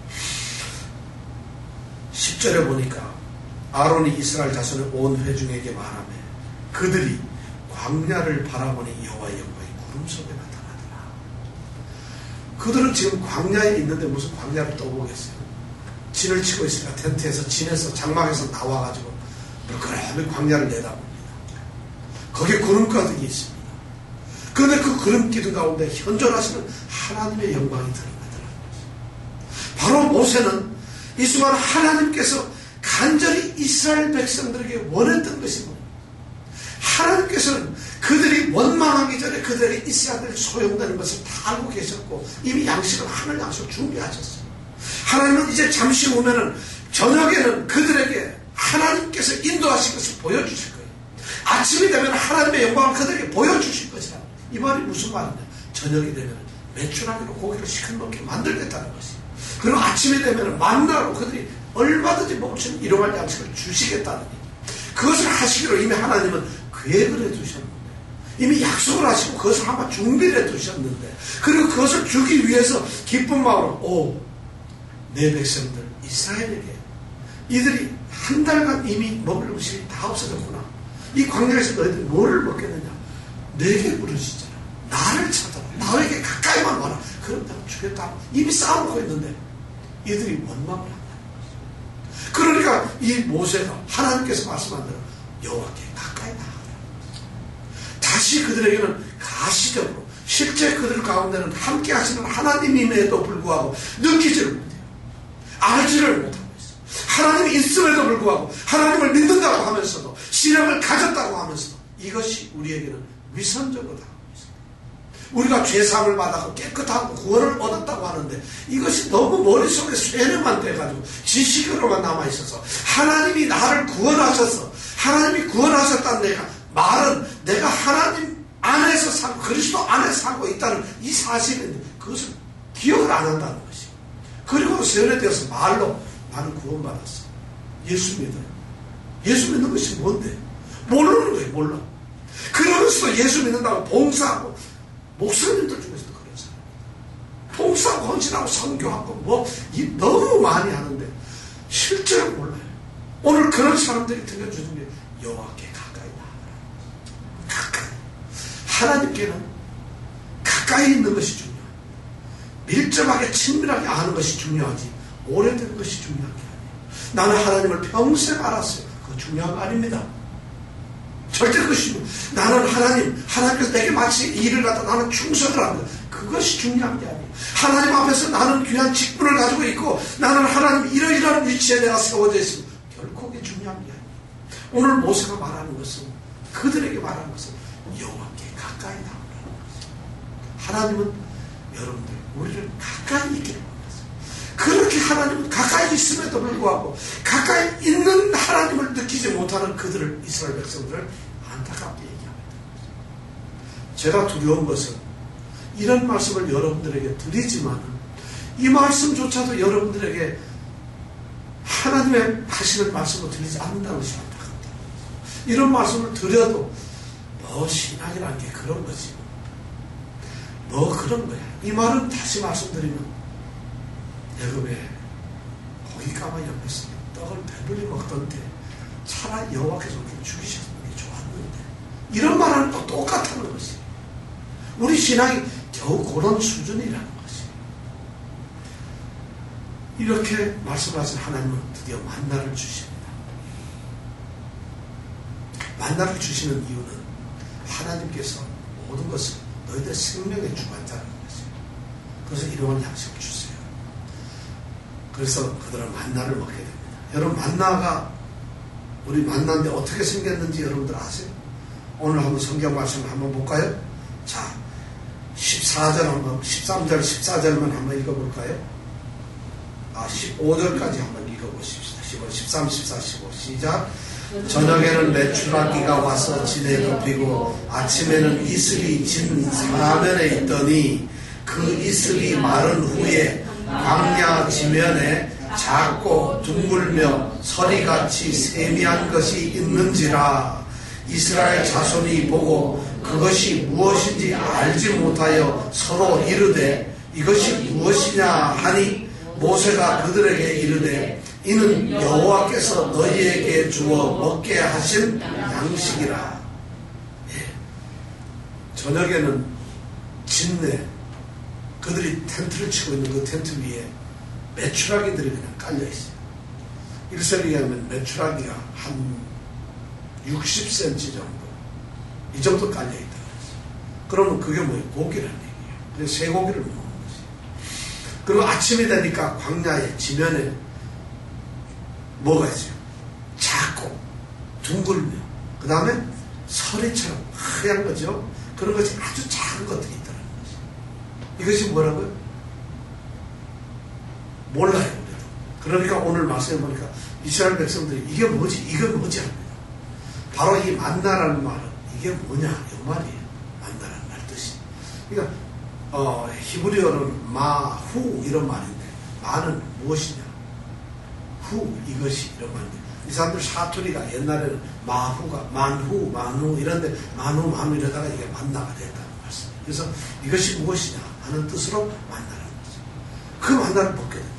A: 십 절에 보니까 아론이 이스라엘 자손의 온 회중에게 말하며 그들이 광야를 바라보니 여호와의 영광이 구름 속에 나타나더라. 그들은 지금 광야에 있는데 무슨 광야를 떠보겠어요? 진을 치고 있으니까 텐트에서, 진에서, 장막에서 나와가지고 그렇게 광야를 내다봅니다. 거기에 구름 가득이 있습니다. 그런데 그 구름 기둥 가운데 현존하시는 하나님의 영광이 드러나더라는 것입니다. 바로 모세는 이 순간 하나님께서 간절히 이스라엘 백성들에게 원했던 것이 뭐예요? 하나님께서는 그들이 원망하기 전에 그들에게 있어야 될 소용되는 것을 다 알고 계셨고 이미 양식을, 하늘 양식을 준비하셨어요. 하나님은 이제 잠시 후면은 저녁에는 그들에게 하나님께서 인도하신 것을 보여주실 거예요. 아침이 되면 하나님의 영광을 그들에게 보여주실 것이라. 이 말이 무슨 말이냐? 저녁이 되면 매출하기로 고기를 시큰먹게 만들겠다는 것이에요. 그리고 아침이 되면 만나로 그들이 얼마든지 먹을 일용할 양식을 주시겠다는 일. 그것을 하시기로 이미 하나님은 계획을 해두셨는데 이미 약속을 하시고 그것을 한번 준비를 해 두셨는데, 그리고 그것을 주기 위해서 기쁜 마음으로, 오, 내 백성들 이스라엘에게 이들이 한 달간 이미 먹을 음식이 다 없어졌구나. 이 광야에서 너희들이 뭐를 먹겠느냐? 내게 부르시잖아. 나를 찾아라. 나에게 가까이만 와라. 그럼 내가 주겠다. 이미 쌓아놓고 있는데 이들이 원망을 한다는 거죠. 그러니까 이 모세가 하나님께서 말씀한 대로 여호와께 가까이 나아가라. 다시 그들에게는 가시적으로 실제 그들 가운데는 함께 하시는 하나님임에도 불구하고 느끼지를 못해요. 알지를 못하고 있어요. 하나님이 있음에도 불구하고 하나님을 믿는다고 하면서도 신앙을 가졌다고 하면서도 이것이 우리에게는 위선적으로 다가오고 있습니다. 우리가 죄사함을 받았고 깨끗하고 구원을 얻었다고 하는데 이것이 너무 머릿속에 쇠뇌만 돼가지고 지식으로만 남아있어서 하나님이 나를 구원하셔서 하나님이 구원하셨다는 내가 말은 내가 하나님 안에서 살고 그리스도 안에서 살고 있다는 이 사실은 그것을 기억을 안 한다는 것이. 그리고 세뇌되어서 말로 나는 구원받았어. 예수 믿어요. 예수 믿는 것이 뭔데? 모르는 거예요. 몰라. 그러면서도 예수 믿는다고 봉사하고 목사님들 중에서도 그런 사람 봉사하고 헌신하고 선교하고 뭐 너무 많이 하는데 실제로 몰라요. 오늘 그런 사람들이 들려주는 게 여호와께 가까이 나아가라. 가까이. 하나님께는 가까이 있는 것이 중요해요. 밀접하게 친밀하게 아는 것이 중요하지 오래된 것이 중요한 게 아니에요. 나는 하나님을 평생 알았어요. 그거 중요한 거 아닙니다. 절대 그것이 나는 하나님 하나님께서 내게 마치 일을 갖다 나는 충성을 합니다. 그것이 중요한 게 아니에요. 하나님 앞에서 나는 귀한 직분을 가지고 있고 나는 하나님 이러이러한 위치에 내가 세워져 있습니다. 결코 그게 중요한 게 아니에요. 오늘 모세가 말하는 것은 그들에게 말하는 것은 여호와께 가까이 나오라는 것이에요. 하나님은 여러분들 우리를 가까이 있기를 원하세요. 그렇게 하나님은 가까이 있음에도 불구하고 가까이 있는 하나님을 느끼지 못하는 그들을 이스라엘 백성들을 안타깝게 얘기합니다. 제가 두려운 것은 이런 말씀을 여러분들에게 드리지만 이 말씀조차도 여러분들에게 하나님의 하시는 말씀을 드리지 않는다는 것이 안타깝다. 이런 말씀을 드려도 뭐 신앙이라는 게 그런 거지. 뭐 그런 거야. 이 말은 다시 말씀드리면 여름에 고기 까마 옆에서 떡을 배불리 먹던 때 차라리 여호와께서 우리를 죽이셨는 게 좋았는데 이런 말하는 또 똑같다는 것이 우리 신앙이 겨우 그런 수준이라는 것이. 이렇게 말씀하신 하나님은 드디어 만나를 주십니다. 만나를 주시는 이유는 하나님께서 모든 것을 너희들 생명의 주관자라는 것이에요. 그래서 일용할 양식을 주세요. 그래서 그들은 만나를 먹게 됩니다. 여러분 만나가 우리 만나인데 어떻게 생겼는지 여러분들 아세요? 오늘 한번 성경 말씀을 한번 볼까요? 자, 십사 절 한번, 십삼 절, 십사 절만 한번 읽어볼까요? 아, 십오 절까지 한번 읽어보십시다. 십오, 십삼, 십사, 십오 시작. 저녁에는 메추라기가 와서 진에 덮이고 아침에는 이슬이 진 사면에 있더니 그 이슬이 마른 후에 광야 지면에 작고 둥글며 서리같이 세미한 것이 있는지라. 이스라엘 자손이 보고 그것이 무엇인지 알지 못하여 서로 이르되 이것이 무엇이냐 하니 모세가 그들에게 이르되 이는 여호와께서 너희에게 주어 먹게 하신 양식이라. 예. 저녁에는 진내 그들이 텐트를 치고 있는 그 텐트 위에 메추라기들이 그냥 깔려있어요. 일설에 의하면 메추라기가 한 육십 센티미터 정도 이 정도 깔려있다. 그러면 그게 뭐예요? 고기라는 얘기예요. 그래서 쇠고기를 먹는 거지. 그리고 아침이 되니까 광야의 지면에 뭐가 있어요? 작고 둥글며 그 다음에 서리처럼 하얀 거죠. 그런 것이 아주 작은 것들이 있다는 거죠. 이것이 뭐라고요? 몰라요 우리도. 그러니까 오늘 말씀해 보니까 이스라엘 백성들이 이게 뭐지? 이게 뭐지? 합니다. 바로 이 만나라는 말은 이게 뭐냐? 이 말이에요. 만나라는 말 뜻이. 그러니까 어, 히브리어는 마후 이런 말인데 마는 무엇이냐? 만후 이것이 이런 말입니다. 이 사람들 사투리가 옛날에는 마후가 만후 만후 이런데 만후 만후 이러다가 이게 만나가 됐다는 말씀. 그래서 이것이 무엇이냐 하는 뜻으로 만나라는 거죠. 그 만나를 먹게 된다는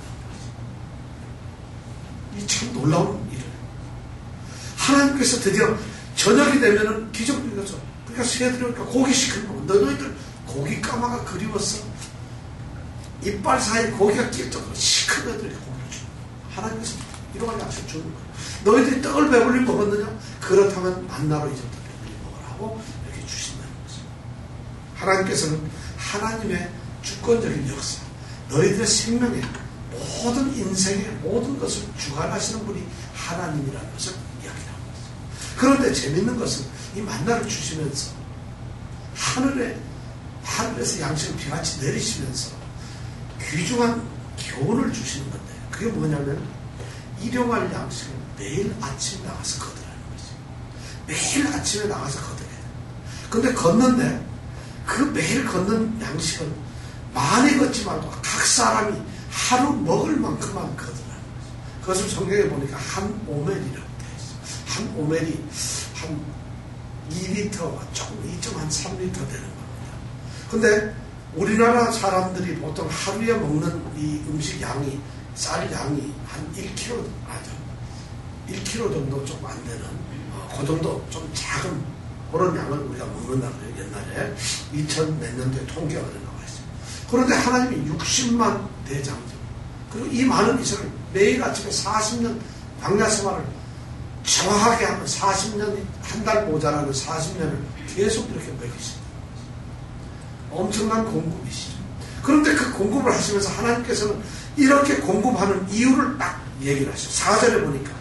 A: 거죠. 이 참 놀라운 일을 하나님께서 드디어 저녁이 되면은 기적이 거죠. 그러니까 새들이 오니까 고기 시키는 거. 너희들 고기 까마가 그리웠어. 이빨 사이에 고기가 낄 정도로 시큰 애들이 고기를 주는 거예요. 하나님께서 이러한 약속 주는 거예요. 너희들이 떡을 배불리 먹었느냐? 그렇다면 만나로 이제부터 배불리 먹으라고 이렇게 주신다는 거죠. 하나님께서는 하나님의 주권적인 역사, 너희들의 생명의 모든 인생의 모든 것을 주관하시는 분이 하나님이라는 것을 이야기합니다. 그런데 재밌는 것은 이 만나를 주시면서 하늘에 하늘에서 양식을 비같이 내리시면서 귀중한 교훈을 주시는 건데 그게 뭐냐면 일용할 양식을 매일 아침에 나가서 거두라는 거죠. 매일 아침에 나가서 거둬야 돼. 근데 걷는데 그 매일 걷는 양식은 많이 걷지 말고 각 사람이 하루 먹을 만큼만 거두라는 거죠. 그것을 성경에 보니까 한 오멜이라고 되어 있어요. 한 오멜이 한 이 리터가 조금 이 점 삼 리터 되는 겁니다. 근데 우리나라 사람들이 보통 하루에 먹는 이 음식 양이 쌀 양이 한 일 킬로그램 아죠. 일 킬로그램 정도 조금 안 되는 어, 그 정도 좀 작은 그런 양을 우리가 먹는다고 해요. 옛날에 이천 몇 년도에 통계가 그런 나와 있어요. 그런데 하나님이 육십만 대장정 그리고 이 많은 이스라엘 매일 아침에 사십 년 광야 생활을 정확하게 하면 사십 년이 한 달 모자라는 사십 년을 계속 이렇게 먹이신다. 엄청난 공급이시죠. 그런데 그 공급을 하시면서 하나님께서는 이렇게 공급하는 이유를 딱 얘기를 하시죠. 사 절에 보니까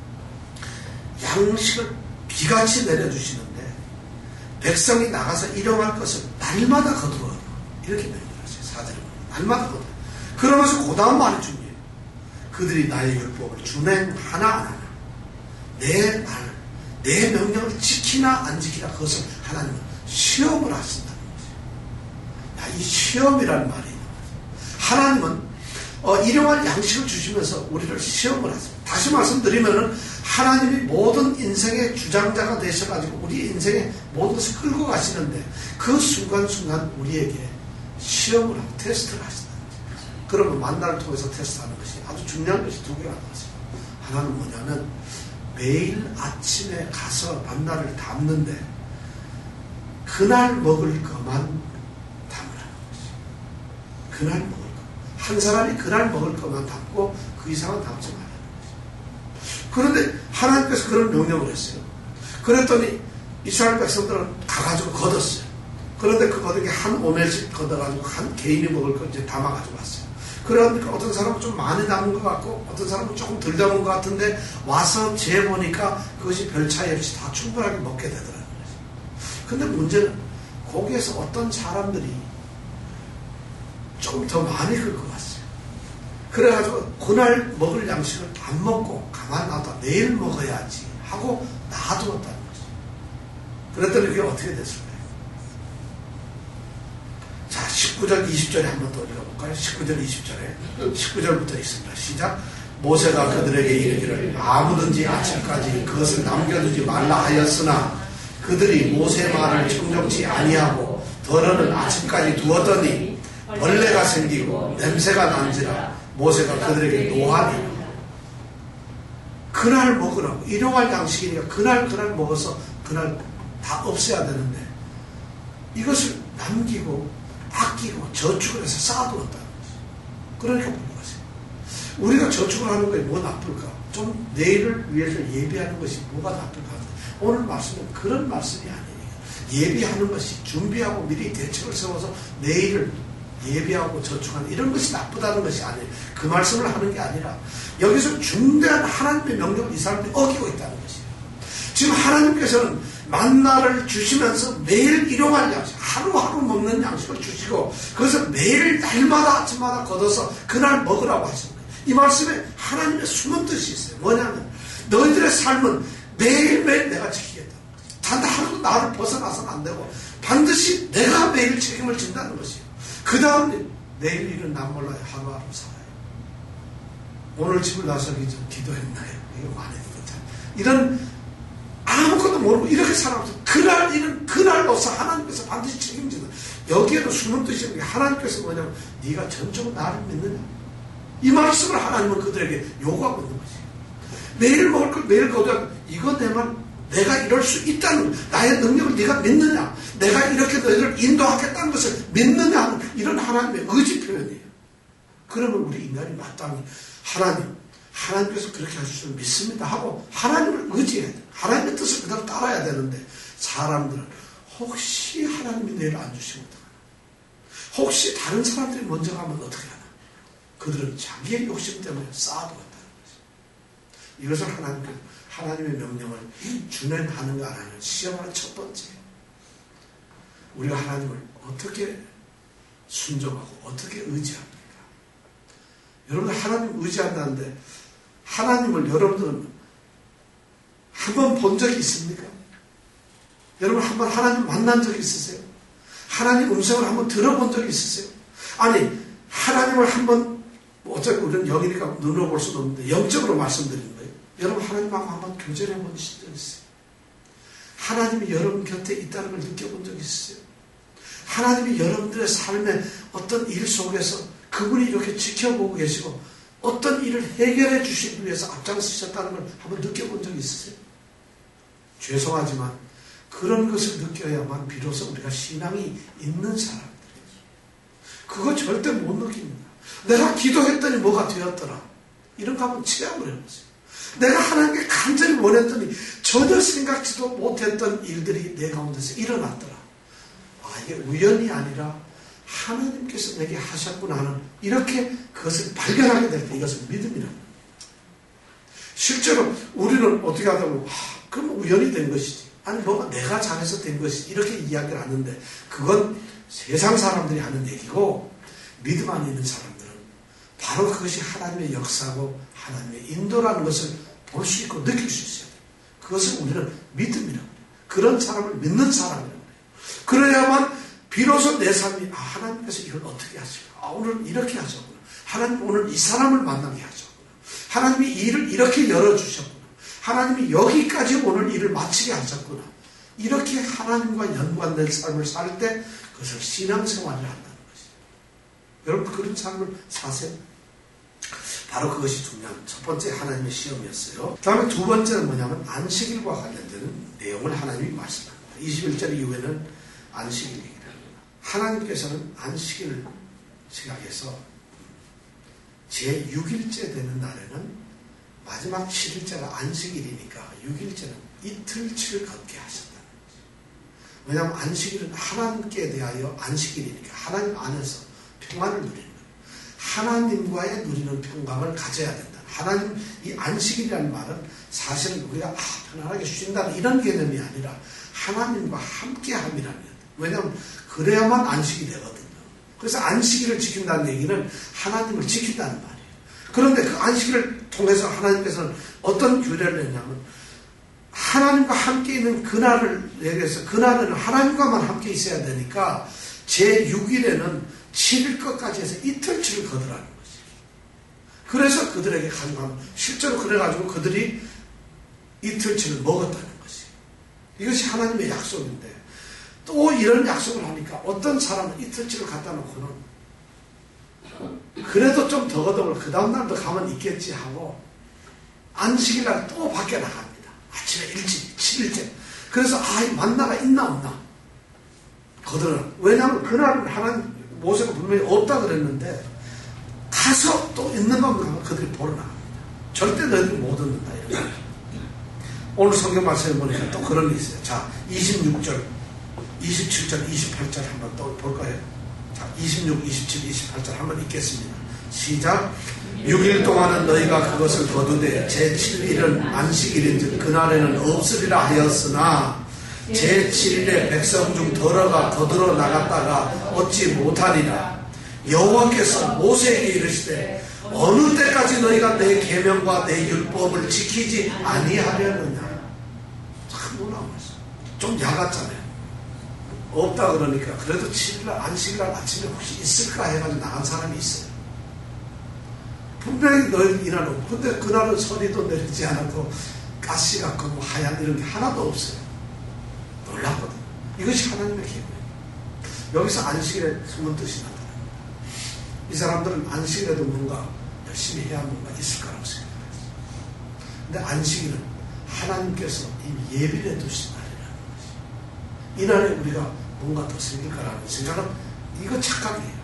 A: 양식을 비같이 내려주시는데 백성이 나가서 일용할 것을 날마다 거두어 이렇게 얘기를 하세요. 사 절에 보니까 날마다 거두어. 그러면서 그 다음 말이 중요해요. 그들이 나의 율법을 준행하나 안 하나 내 말, 내 명령을 지키나 안 지키나 그것을 하나님은 시험을 하신다는 거죠. 이 시험이라는 말이 하나님은 어, 일용할 양식을 주시면서 우리를 시험을 하십니다. 다시 말씀드리면은 하나님이 모든 인생의 주장자가 되셔가지고 우리 인생의 모든 것을 끌고 가시는데 그 순간순간 우리에게 시험을 하고 테스트를 하신다는 거죠. 그러면 만나를 통해서 테스트하는 것이 아주 중요한 것이 두 개가 나왔습니다. 하나는 뭐냐면 매일 아침에 가서 만나를 담는데 그날 먹을 것만 담으라는 거죠. 그날 먹을 것. 한 사람이 그날 먹을 것만 담고 그 이상은 담지 말라는 거죠. 그런데 하나님께서 그런 명령을 했어요. 그랬더니 이스라엘 백성들은 가가지고 걷었어요. 그런데 그 걷은 게 한 오멜씩 걷어가지고 한 개인이 먹을 걸 이제 담아가지고 왔어요. 그러니까 어떤 사람은 좀 많이 담은 것 같고 어떤 사람은 조금 덜 담은 것 같은데 와서 재보니까 그것이 별 차이 없이 다 충분하게 먹게 되더라고요. 근데 문제는 거기에서 어떤 사람들이 좀 더 많이 긁고 왔어요. 그래가지고 그날 먹을 양식을 안 먹고 가만 놔둬 내일 먹어야지 하고 놔두었다는 거죠. 그랬더니 그게 어떻게 됐을까요? 자, 십구 절, 이십 절에 한번 더 읽어볼까요? 십구 절, 이십 절에. 십구 절부터 있습니다. 시작. 모세가 그들에게 이르기를 아무든지 아침까지 그것을 남겨두지 말라 하였으나 그들이 모세 말을 청정치 아니하고 더러는 아침까지 두었더니 벌레가 생기고 냄새가 난지라 모세가 그들에게 노하니 그날 먹으라고. 일용할 양식이니까 그날 그날 먹어서 그날 다 없애야 되는데 이것을 남기고 아끼고 저축을 해서 쌓아두었다는 거죠. 그러니까 물어보세요. 우리가 저축을 하는 거에 뭐 나쁠까? 좀 내일을 위해서 예비하는 것이 뭐가 나쁠까? 오늘 말씀은 그런 말씀이 아니에요. 예비하는 것이 준비하고 미리 대책을 세워서 내일을 예비하고 저축하는 이런 것이 나쁘다는 것이 아니에요. 그 말씀을 하는 게 아니라 여기서 중대한 하나님의 명령을 이 사람들이 어기고 있다는 것이에요. 지금 하나님께서는 만나를 주시면서 매일 일용할 양식, 하루하루 먹는 양식을 주시고 그것을 매일 날마다 아침마다 걷어서 그날 먹으라고 하시는 거예요. 이 말씀에 하나님의 숨은 뜻이 있어요. 뭐냐면 너희들의 삶은 매일매일 내가 지키겠다는 거예요. 단 하루도 나를 벗어나서는 안 되고 반드시 내가 매일 책임을 진다는 것이에요. 그 다음에 내일 일은 난 몰라요. 하루하루 살아요. 오늘 집을 나서기 전 기도했나요? 이거 많이 듣잖아요. 이런 아무것도 모르고 이렇게 살아가면서 그날 일은 그날로서 하나님께서 반드시 책임진다. 여기에도 숨은 뜻이 하나님께서 뭐냐면 네가 전적으로 나를 믿느냐? 이 말씀을 하나님은 그들에게 요구하고 있는 거지. 매일 먹을 걸 매일 거두야 이거 내만 내가 이럴 수 있다는 나의 능력을 네가 믿느냐? 내가 이렇게 너희를 인도하겠다는 것을 믿느냐 하는 이런 하나님의 의지 표현이에요. 그러면 우리 인간이 마땅히 하나님 하나님께서 그렇게 하실 줄 믿습니다 하고 하나님을 의지해야 돼. 하나님의 뜻을 그대로 따라야 되는데 사람들은 혹시 하나님이 내일 안 주시면 어떡하나? 혹시 다른 사람들이 먼저 가면 어떻게 하나? 그들은 자기의 욕심 때문에 쌓아두었다는 거죠. 이것을 하나님께서 하나님의 명령을 준행하는가 안 하는 시험하는 첫 번째. 우리가 하나님을 어떻게 순종하고 어떻게 의지합니까? 여러분들 하나님 의지한다는데 하나님을 여러분들은 한번 본 적이 있습니까? 여러분 한번 하나님 만난 적이 있으세요? 하나님 음성을 한번 들어본 적이 있으세요? 아니 하나님을 한번 어차피 우리는 영이니까 눈으로 볼 수도 없는데 영적으로 말씀드리는 거예요. 여러분 하나님하고 한번 교제를 해본 적 있어요? 하나님이 여러분 곁에 있다는 걸 느껴본 적이 있어요? 하나님이 여러분들의 삶의 어떤 일 속에서 그분이 이렇게 지켜보고 계시고 어떤 일을 해결해 주시기 위해서 앞장서셨다는 걸 한번 느껴본 적이 있으세요? 죄송하지만 그런 것을 느껴야만 비로소 우리가 신앙이 있는 사람들이에요. 그거 절대 못 느낍니다. 내가 기도했더니 뭐가 되었더라. 이런 거 한번 체험을 해보세요. 내가 하나님께 간절히 원했더니 전혀 생각지도 못했던 일들이 내 가운데서 일어났더라. 아, 이게 우연이 아니라 하나님께서 내게 하셨구나 하는 이렇게 그것을 발견하게 될 때 이것은 믿음이랍니다. 실제로 우리는 어떻게 하다 보면 아, 그럼 우연이 된 것이지. 아니 뭐가 내가 잘해서 된 것이지. 이렇게 이야기를 하는데 그건 세상 사람들이 하는 얘기고 믿음 안에 있는 사람들은 바로 그것이 하나님의 역사고 하나님의 인도라는 것을 볼 수 있고 느낄 수 있어야 돼요. 그것을 우리는 믿음이라고 해요. 그런 사람을 믿는 사람이라고 해요. 그래야만 비로소 내 삶이 아, 하나님께서 이걸 어떻게 하실까? 아, 오늘 이렇게 하셨구나. 하나님 오늘 이 사람을 만나게 하셨구나. 하나님이 이 일을 이렇게 열어주셨구나. 하나님이 여기까지 오늘 일을 마치게 하셨구나. 이렇게 하나님과 연관된 삶을 살 때 그것을 신앙생활을 한다는 것이죠. 여러분 그런 삶을 사세요. 바로 그것이 중요한 첫 번째 하나님의 시험이었어요. 다음에 두 번째는 뭐냐면 안식일과 관련되는 내용을 하나님이 말씀합니다. 이십일 절 이후에는 안식일 얘기를 합니다. 하나님께서는 안식일을 시작해서 제육 일째 되는 날에는 마지막 칠 일째가 안식일이니까 육 일째는 이틀치를 걷게 하셨다는 거죠. 왜냐하면 안식일은 하나님께 대하여 안식일이니까 하나님 안에서 평안을 누리는 거예요. 하나님과의 누리는 평강을 가져야 된다. 하나님 이 안식일이라는 말은 사실은 우리가 아, 편안하게 쉰다는 이런 개념이 아니라 하나님과 함께함이라는 거예요. 왜냐하면 그래야만 안식이 되거든요. 그래서 안식일을 지킨다는 얘기는 하나님을 지킨다는 말이에요. 그런데 그 안식일을 통해서 하나님께서는 어떤 규례를 냈냐면 하나님과 함께 있는 그날을 얘기해서 그날에는 하나님과만 함께 있어야 되니까 제육 일에는 칠 일 것까지 해서 이틀치를 거두라는 거지. 그래서 그들에게 가져가면 실제로 그래가지고 그들이 이틀치를 먹었다는 것이. 이것이 하나님의 약속인데 또 이런 약속을 하니까 어떤 사람은 이틀치를 갖다 놓고는 그래도 좀 더 거두고 그 다음날도 가면 있겠지 하고 안식일날 또 밖에 나갑니다. 아침에 일찍 칠 일째. 그래서 아, 이 만나가 있나 없나 거두는. 왜냐하면 그날은 하나님 모세가 분명히 없다 그랬는데 가서 또 있는 건 가면 그들이 보러 나갑니다. 절대 너희들이 못 얻는다. 이렇게. 오늘 성경 말씀에 보니까 또 그런 게 있어요. 자, 이십육 절, 이십칠 절, 이십팔 절 한번 또 볼까요? 자, 이십육, 이십칠, 이십팔 절 한번 읽겠습니다. 시작. 육 일 동안은 너희가 그것을 거두되 제칠 일은 안식일인즉 그날에는 없으리라 하였으나 제칠 일에 백성 중 더러가 거두러 나갔다가 얻지 못하리라. 여호와께서 모세에게 이르시되 어느 때까지 너희가 내 계명과 내 율법을 지키지 아니하려느냐. 참 놀라운 말씀. 좀 야같잖아요. 없다 그러니까 그래도 칠 일날 안식일날 아침에 혹시 있을까 해가지고 나간 사람이 있어요. 분명히 너희 이날은, 근데 그날은 소리도 내리지 않았고 가시가 그 하얀 이런 게 하나도 없어요. 놀랍거든. 이것이 하나님의 계획이에요. 여기서 안식일에 숨은 뜻이 나타나요. 이 사람들은 안식일에도 뭔가 열심히 해야 뭔가 있을 거라고 생각해요. 근데 안식일은 하나님께서 이 예비를 두신 날이라는 것이. 이날에 우리가 뭔가 더 생길 거라는 생각은 이거 착각이에요.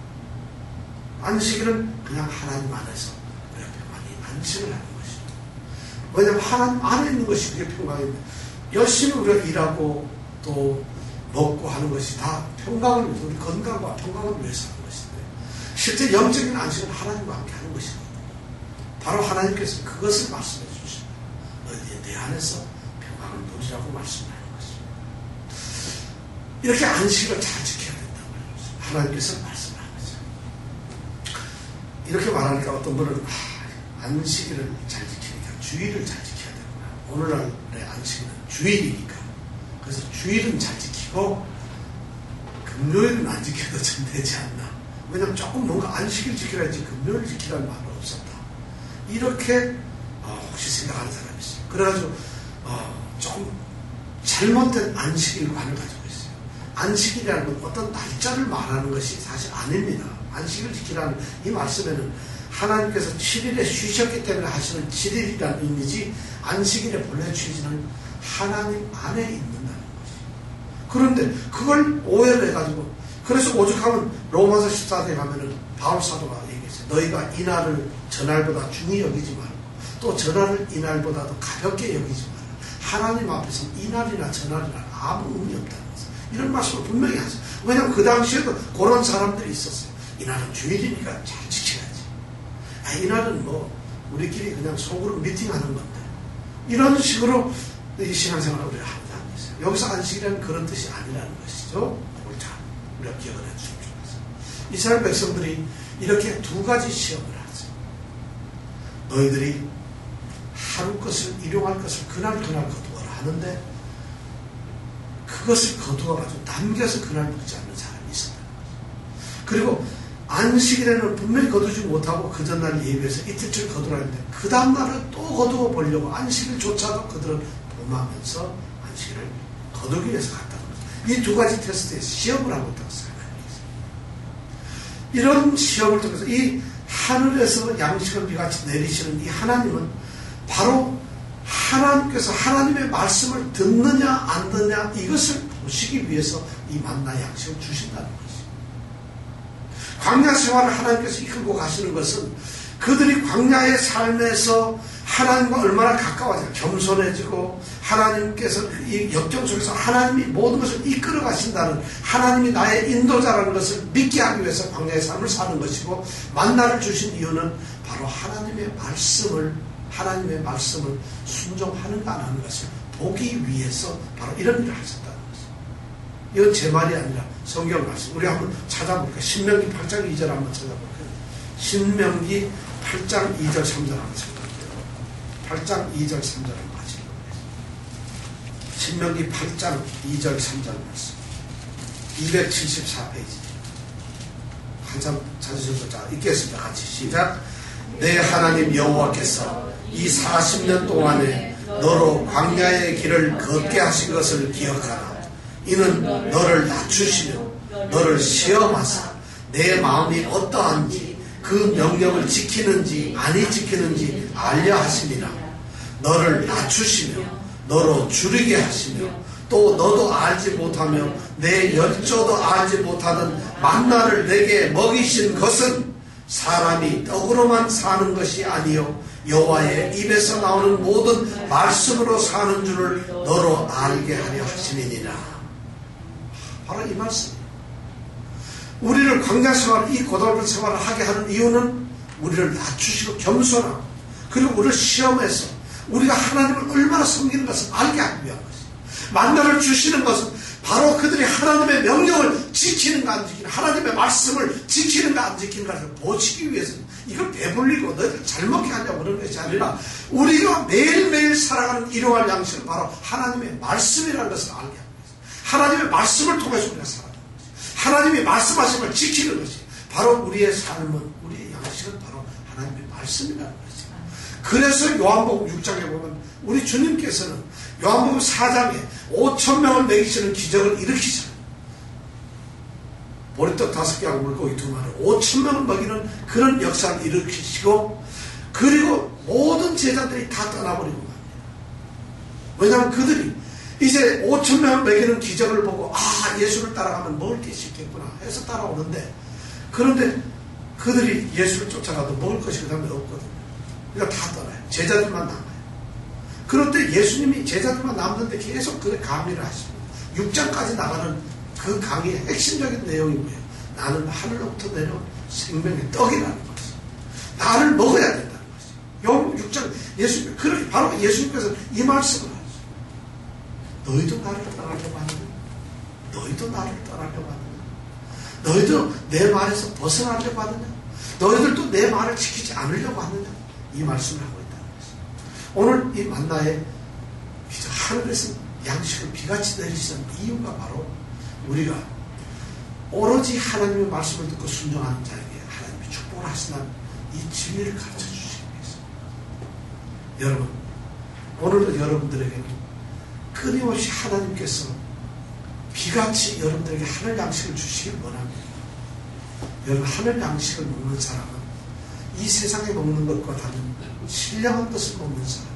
A: 안식일은 그냥 하나님 안에서 우리가 평안히 안식을 하는 것입니다. 왜냐하면 하나님 안에 있는 것이 그게 평강인데, 열심히 우리가 일하고 또 먹고 하는 것이 다 평강을 위해서, 우리 건강과 평강을 위해서 하는 것인데, 실제 영적인 안식은 하나님과 함께 하는 것이거든요. 바로 하나님께서 그것을 말씀해 주십니다. 너희들이 내 안에서 평강을 누리라고 말씀하는 것입니다. 이렇게 안식을 잘 지켜야 된다고 말합니다. 하나님께서 말씀하는 거죠. 이렇게 말하니까 어떤 분은 아, 안식일을 잘 지키니까 주일을 잘 지켜야 되구나. 오늘날의 안식일은 주일이니까. 그래서 주일은 잘 지키고 금요일은 안 지켜도 좀 되지 않나. 왜냐하면 조금 뭔가 안식일 지키라야지 금요일 지키라는 말은 없었다. 이렇게 어, 혹시 생각하는 사람이 있어요. 그래가지고 어, 조금 잘못된 안식일관을 가지고 있어요. 안식일이라는 건 어떤 날짜를 말하는 것이 사실 아닙니다. 안식일 지키라는 이 말씀에는 하나님께서 칠 일에 쉬셨기 때문에 하시는 칠 일이라는 의미지, 안식일의 본래 취지는 하나님 안에 있는다는 것이에요. 그런데 그걸 오해를 해가지고, 그래서 오죽하면 로마서 십사 장에 가면은 바울 사도가 얘기했어요. 너희가 이날을 저날보다 중히 여기지 말고 또 저날을 이날보다도 가볍게 여기지 말고 하나님 앞에서 이날이나 저날이나 아무 의미 없다는 것을, 이런 말씀을 분명히 하세요. 왜냐하면 그 당시에도 그런 사람들이 있었어요. 이날은 주일이니까 잘 지켜야지. 아, 이날은 뭐 우리끼리 그냥 속으로 미팅하는 건데, 이런 식으로 이 신앙생활을 우리가 하고 다니겠어요. 여기서 안식이라는 그런 뜻이 아니라는 것이죠. 그걸 잘 우리가 기억을 해주시면 좋겠어요. 이스라엘 백성들이 이렇게 두 가지 시험을 하죠. 너희들이 하루 것을, 일용할 것을 그날 그날 거두어라 하는데, 그것을 거두어가지고 남겨서 그날 먹지 않는 사람이 있었다는 거죠. 그리고 안식일에는 분명히 거두지 못하고 그 전날 예비해서 이틀쯤 거두라 했는데, 그 다음날을 또 거두어 보려고 안식일조차도 그들은 범하면서 안식일을 거두기 위해서 갔다는 거죠. 이 두 가지 테스트에 시험을 하고 있다고 생각합니다. 이런 시험을 통해서 이 하늘에서 양식을 비같이 내리시는 이 하나님은 바로 하나님께서 하나님의 말씀을 듣느냐 안 듣느냐 이것을 보시기 위해서 이 만나 양식을 주신다는 것이죠. 광야 생활을 하나님께서 이끌고 가시는 것은 그들이 광야의 삶에서 하나님과 얼마나 가까워져 겸손해지고, 하나님께서 이 역경 속에서 하나님이 모든 것을 이끌어 가신다는, 하나님이 나의 인도자라는 것을 믿게 하기 위해서 광야의 삶을 사는 것이고, 만나를 주신 이유는 바로 하나님의 말씀을 하나님의 말씀을 순종하는가 안 하는 것을 보기 위해서 바로 이런 일을 하셨다는 것입니다. 이건 제 말이 아니라 성경 말씀. 우리 한번 찾아볼까요? 신명기 팔 장 이 절 한번 찾아볼까요? 신명기 팔 장 이 절 삼 절 한번 찾아볼게요. 팔 장 이 절 삼 절 한번 같이 읽어보겠습니다. 신명기 팔 장 이 절 삼 절 말씀. 이백칠십사 페이지. 한참 찾으셔서 자 읽겠습니다. 같이 시작. 내 하나님 여호와께서 이 사십 년 동안에 너로 광야의 길을 걷게 하신 것을 기억하라. 이는 너를 낮추시며 너를 시험하사 내 마음이 어떠한지 그 명령을 지키는지 아니 지키는지 알려 하심이라. 너를 낮추시며 너로 줄이게 하시며 또 너도 알지 못하며 내 열조도 알지 못하는 만나를 내게 먹이신 것은 사람이 떡으로만 사는 것이 아니요 여호와의 입에서 나오는 모든 말씀으로 사는 줄을 너로 알게 하려 하심이니라. 바로 이 말씀. 우리를 광야 생활, 이 고달픈 생활을 하게 하는 이유는 우리를 낮추시고 겸손하고, 그리고 우리를 시험해서 우리가 하나님을 얼마나 섬기는 것을 알게 하기 위한 것입니다. 만나를 주시는 것은 바로 그들이 하나님의 명령을 지키는가 안 지키는가, 하나님의 말씀을 지키는가 안 지키는가를 보시기 위해서는 이걸 배불리고 너희들 잘 먹게 하려고 그러는 것이 아니라 우리가 매일매일 살아가는 일용할 양식은 바로 하나님의 말씀이라는 것을 알게 합니다. 하나님의 말씀을 통해서 우리가 살아가는 것이, 하나님이 말씀하신 걸 지키는 것이 바로 우리의 삶은, 우리의 양식은 바로 하나님의 말씀이라는 거지. 그래서 요한복음 육 장에 보면 우리 주님께서는 요한복음 사 장에 오천 명을 먹이시는 기적을 일으키잖아요. 보리떡 다섯 개하고 물고기 두 마리 오천 명을 먹이는 그런 역사를 일으키시고, 그리고 모든 제자들이 다 떠나버리고 갑니다. 왜냐하면 그들이 이제 오천 명을 먹이는 기적을 보고 아, 예수를 따라가면 먹을 것이 있겠구나 해서 따라오는데, 그런데 그들이 예수를 쫓아가도 먹을 것이 그 다음에 없거든요. 그러니까 다 떠나요. 제자들만 남아요. 그런데 예수님이 제자들만 남는데 계속 그 강의를 하십니다. 육 장까지 나가는 그 강의의 핵심적인 내용이 뭐예요? 나는 하늘로부터 내려온 생명의 떡이라는 것이. 나를 먹어야 된다는 것이. 요한복음 육 장 예수님, 그렇게 바로 예수님께서 이 말씀을 하죠. 너희도 나를 떠나려고 하느냐? 너희도 나를 떠나려고 하느냐? 너희도 내 말에서 벗어나려고 하느냐? 너희들도 내 말을 지키지 않으려고 하느냐? 이 말씀을 하고 있다는 것입니다. 오늘 이 만나에 하늘에서 양식을 비같이 내리시는 이유가 바로 우리가 오로지 하나님의 말씀을 듣고 순종하는 자에게 하나님이 축복을 하신다는 이 진리를 가르쳐 주시기 위해서. 여러분, 오늘도 여러분들에게는 끊임없이 하나님께서 비같이 여러분들에게 하늘 양식을 주시길 원합니다. 여러분, 하늘 양식을 먹는 사람은 이 세상에 먹는 것과 다른 신령한 것을 먹는 사람들,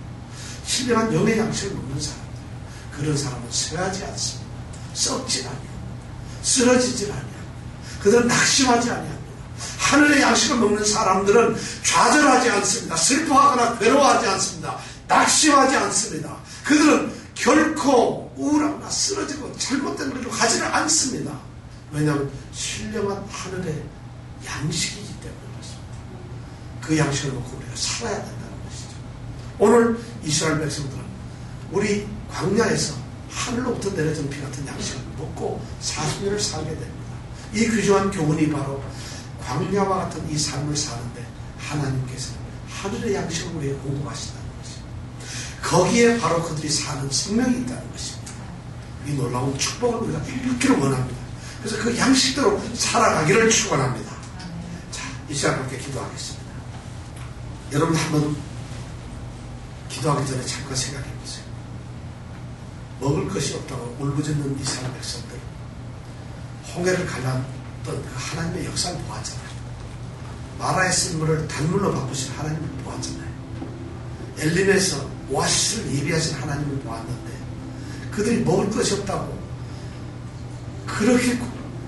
A: 신령한 영의 양식을 먹는 사람들, 그런 사람은 쇠하지 않습니다. 썩지 아니하고 쓰러지질 아니하고 그들은 낙심하지 아니합니다. 하늘의 양식을 먹는 사람들은 좌절하지 않습니다. 슬퍼하거나 괴로워하지 않습니다. 낙심하지 않습니다. 그들은 결코 우울하거나 쓰러지고 잘못된 일을 하지는 않습니다. 왜냐하면 신령한 하늘의 양식이기 때문에 그렇습니다. 그 양식을 먹고 우리가 살아야 된다는 것이죠. 오늘 이스라엘 백성들은 우리 광야에서 하늘로부터 내려진 비 같은 양식을 먹고 사십 년을 살게 됩니다. 이 귀중한 교훈이 바로 광야와 같은 이 삶을 사는데 하나님께서는 하늘의 양식을 우리에게 공급하신다는 것입니다. 거기에 바로 그들이 사는 생명이 있다는 것입니다. 이 놀라운 축복을 우리가 읽기를 원합니다. 그래서 그 양식대로 살아가기를 축원합니다. 자, 이 시간 함께 기도하겠습니다. 여러분 한번 기도하기 전에 잠깐 생각해 보세요. 먹을 것이 없다고 울부짖는 이스라엘 백성들, 홍해를 갈랐던 그 하나님의 역사를 보았잖아요. 마라의 쓴물을 단물로 바꾸신 하나님을 보았잖아요. 엘림에서 오아시스를 예비하신 하나님을 보았는데, 그들이 먹을 것이 없다고 그렇게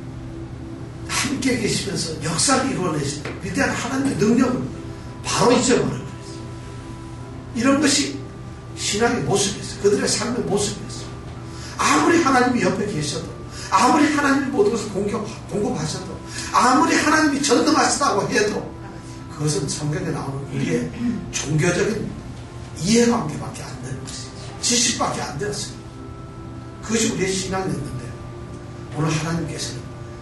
A: 함께 계시면서 역사를 이루어내신 위대한 하나님의 능력을 바로 잊어버려버렸어요. 이런 것이 신앙의 모습이었어요. 그들의 삶의 모습이었어요. 아무리 하나님이 옆에 계셔도, 아무리 하나님이 모든 것을 공급, 공급하셔도, 아무리 하나님이 전능하시다고 해도 그것은 성경에 나오는 우리의 종교적인 이해관계밖에 안 되는 것이죠. 지식밖에 안 되었어요. 그것이 우리의 신앙이었는데, 오늘 하나님께서는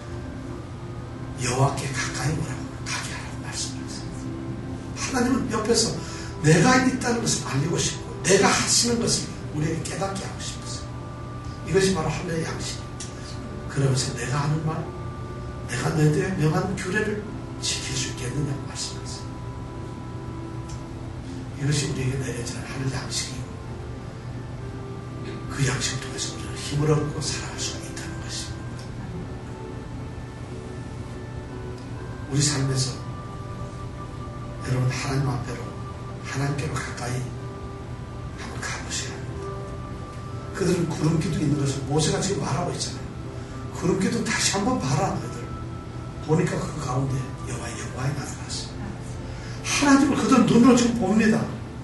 A: 여호와께 가까이 오라고 가게 하라고 말씀하셨어요. 하나님은 옆에서 내가 있다는 것을 알리고 싶고 내가 하시는 것을 우리에게 깨닫게 하고 싶었어요. 이것이 바로 하늘의 양식이에요. 그러면서 내가 하는 말, 내가 너희들의 명한 규례를 지킬 수 있겠느냐고 말씀하셨어요. 이것이 우리에게 내려지는 하늘 양식이고, 그 양식을 통해서 우리는 힘을 얻고 살아갈 수가 있다는 것입니다. 우리 삶에서 여러분 하나님 앞에로, 하나님께로 가까이 한번 가보셔야 합니다. 그들은 구름기도 있는 것을 모세가 지금 말하고 있잖아요. 구름기도 다시 한번 봐라. 너희들 보니까 그 가운데 여호와의 영광이 나타났어요. 하나님을 그들 눈으로 지금 봅니다.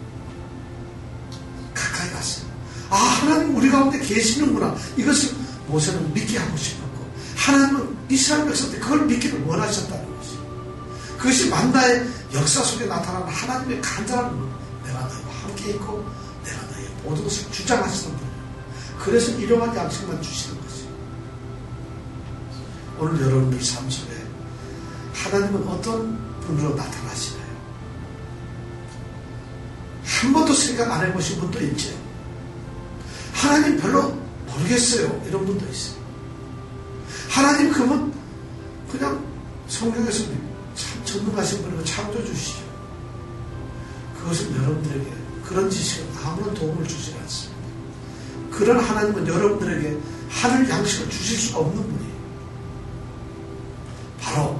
A: 가까이 갔어요. 아, 하나님 우리 가운데 계시는구나. 이것을 모세는 믿게 하고 싶었고, 하나님은 이스라엘 백성들 그걸 믿기를 원하셨다는 것이, 그것이 만나의 역사 속에 나타나는 하나님의 간절한 분. 내가 너희와 함께 있고 내가 너희의 모든 것을 주장하시는 분이에요. 그래서 일용할 양식만 주시는 것이. 오늘 여러분들 삶 속에 하나님은 어떤 분으로 나타나시나요? 한 번도 생각 안 해보신 분도 있죠. 하나님 별로 모르겠어요, 이런 분도 있어요. 하나님 그분 그냥 성경에서 참 전능하신 분이고 창조주시죠. 그것은 여러분들에게 그런 지식은 아무런 도움을 주지 않습니다. 그런 하나님은 여러분들에게 하늘 양식을 주실 수가 없는 분이에요. 바로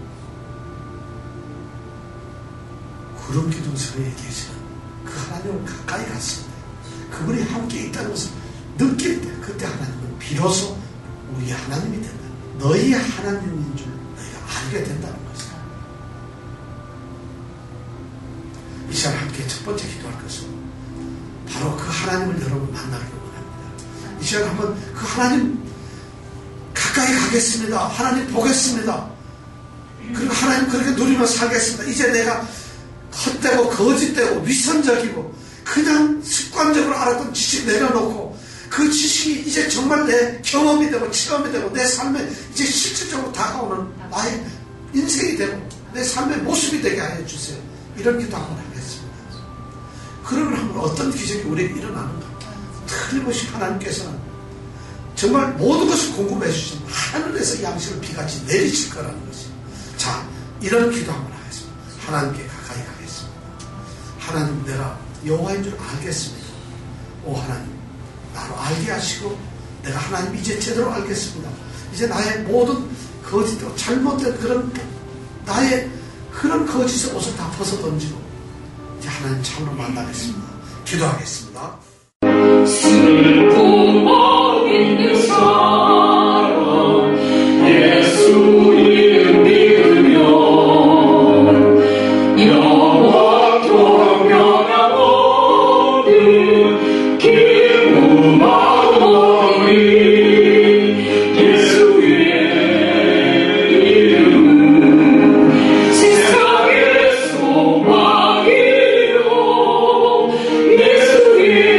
A: 구름 기둥 성에 계시는 그 하나님을 가까이 갔을 때, 그분이 함께 있다는 것을 느낄 때, 그때 하나님은 비로소 우리의 하나님이 된다. 너희 하나님인 줄 너희가 알게 된다는 것이다. 이 시간 함께 첫 번째 기도할 것은 바로 그 하나님을 여러분 만나기를 원합니다. 이 시간 한번 그 하나님 가까이 가겠습니다. 하나님 보겠습니다. 그리고 하나님 그렇게 누리며 살겠습니다. 이제 내가 헛되고 거짓되고 위선적이고 그냥 습관적으로 알았던 지식 내려놓고 그 지식이 이제 정말 내 경험이 되고 체험이 되고 내 삶에 이제 실질적으로 다가오는 나의 인생이 되고 내 삶의 모습이 되게 하여 주세요. 이런 기도 한번 하겠습니다. 그러면 한번 어떤 기적이 우리에게 일어나는가? 틀림없이 하나님께서는 정말 모든 것을 공급해 주시면 하늘에서 양식을 비같이 내리칠 거라는 것이. 자, 이런 기도 한번 하겠습니다. 하나님께 가까이 가겠습니다. 하나님, 내가 여호와인 줄 알겠습니다. 오 하나님, 나로 알게 하시고 내가 하나님 이제 제대로 알겠습니다. 이제 나의 모든 거짓되고 잘못된 그런 나의 그런 거짓의 옷을 다 벗어 던지고 이제 하나님 참으로 만나겠습니다. 기도하겠습니다.
B: 슬픔 없는 사람 예수 이름 믿으면 영원토록 변함 없는 기쁨 얻으리. 예수의 이름은 세상의 소망이요 예수의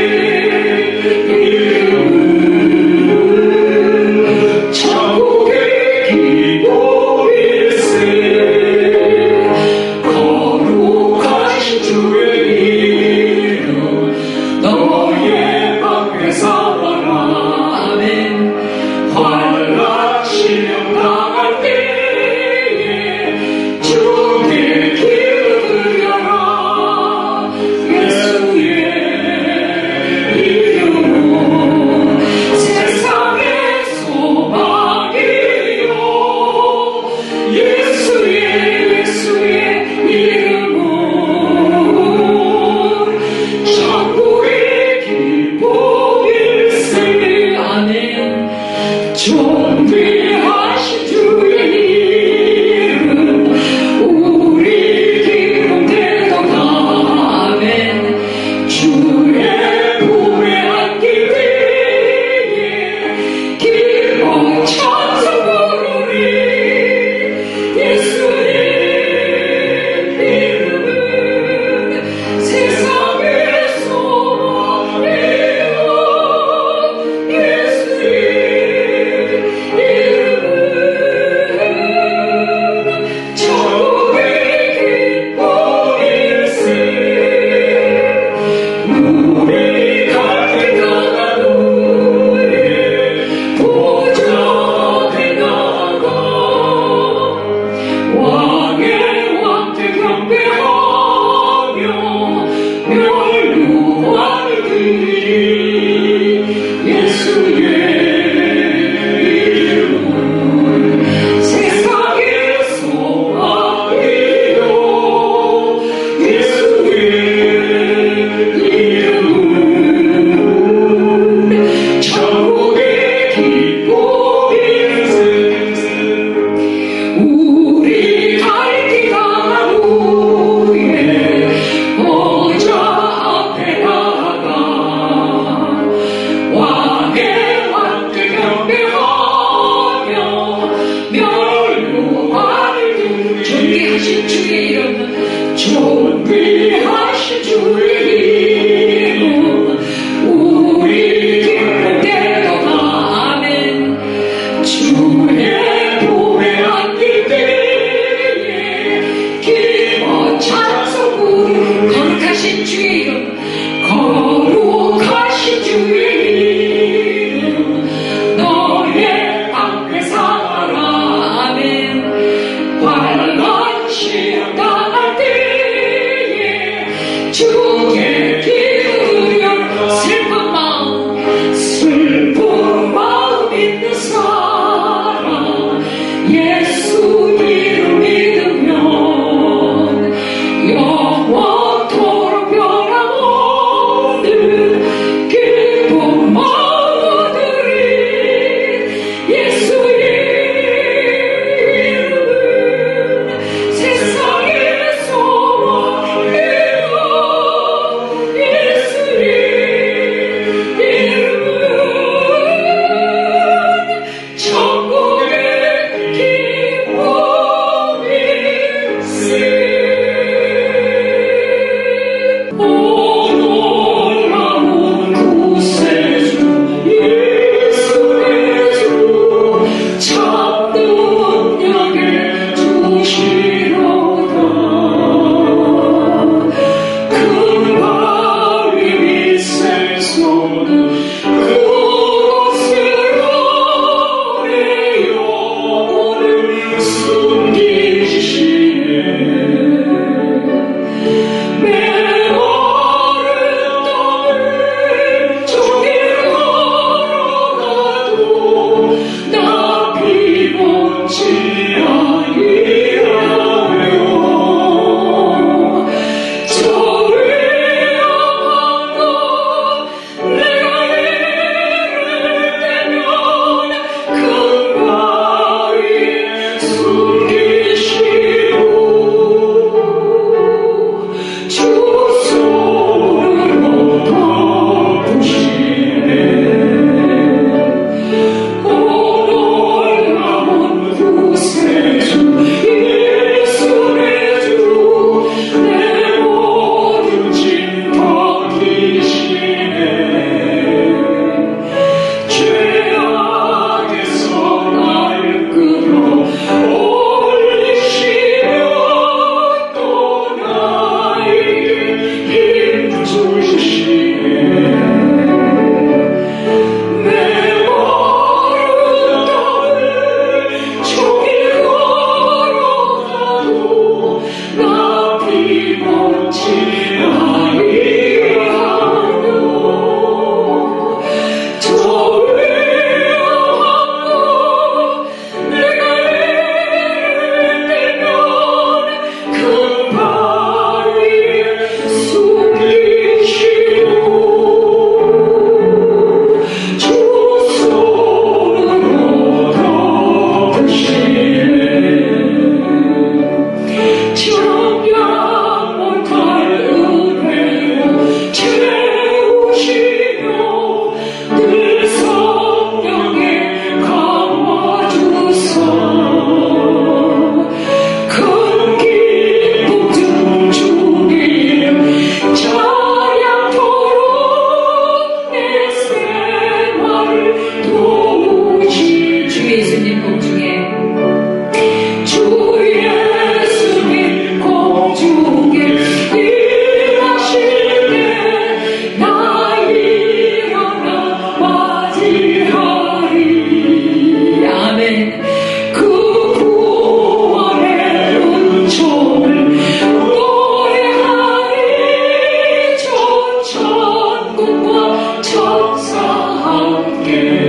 B: 천사 함께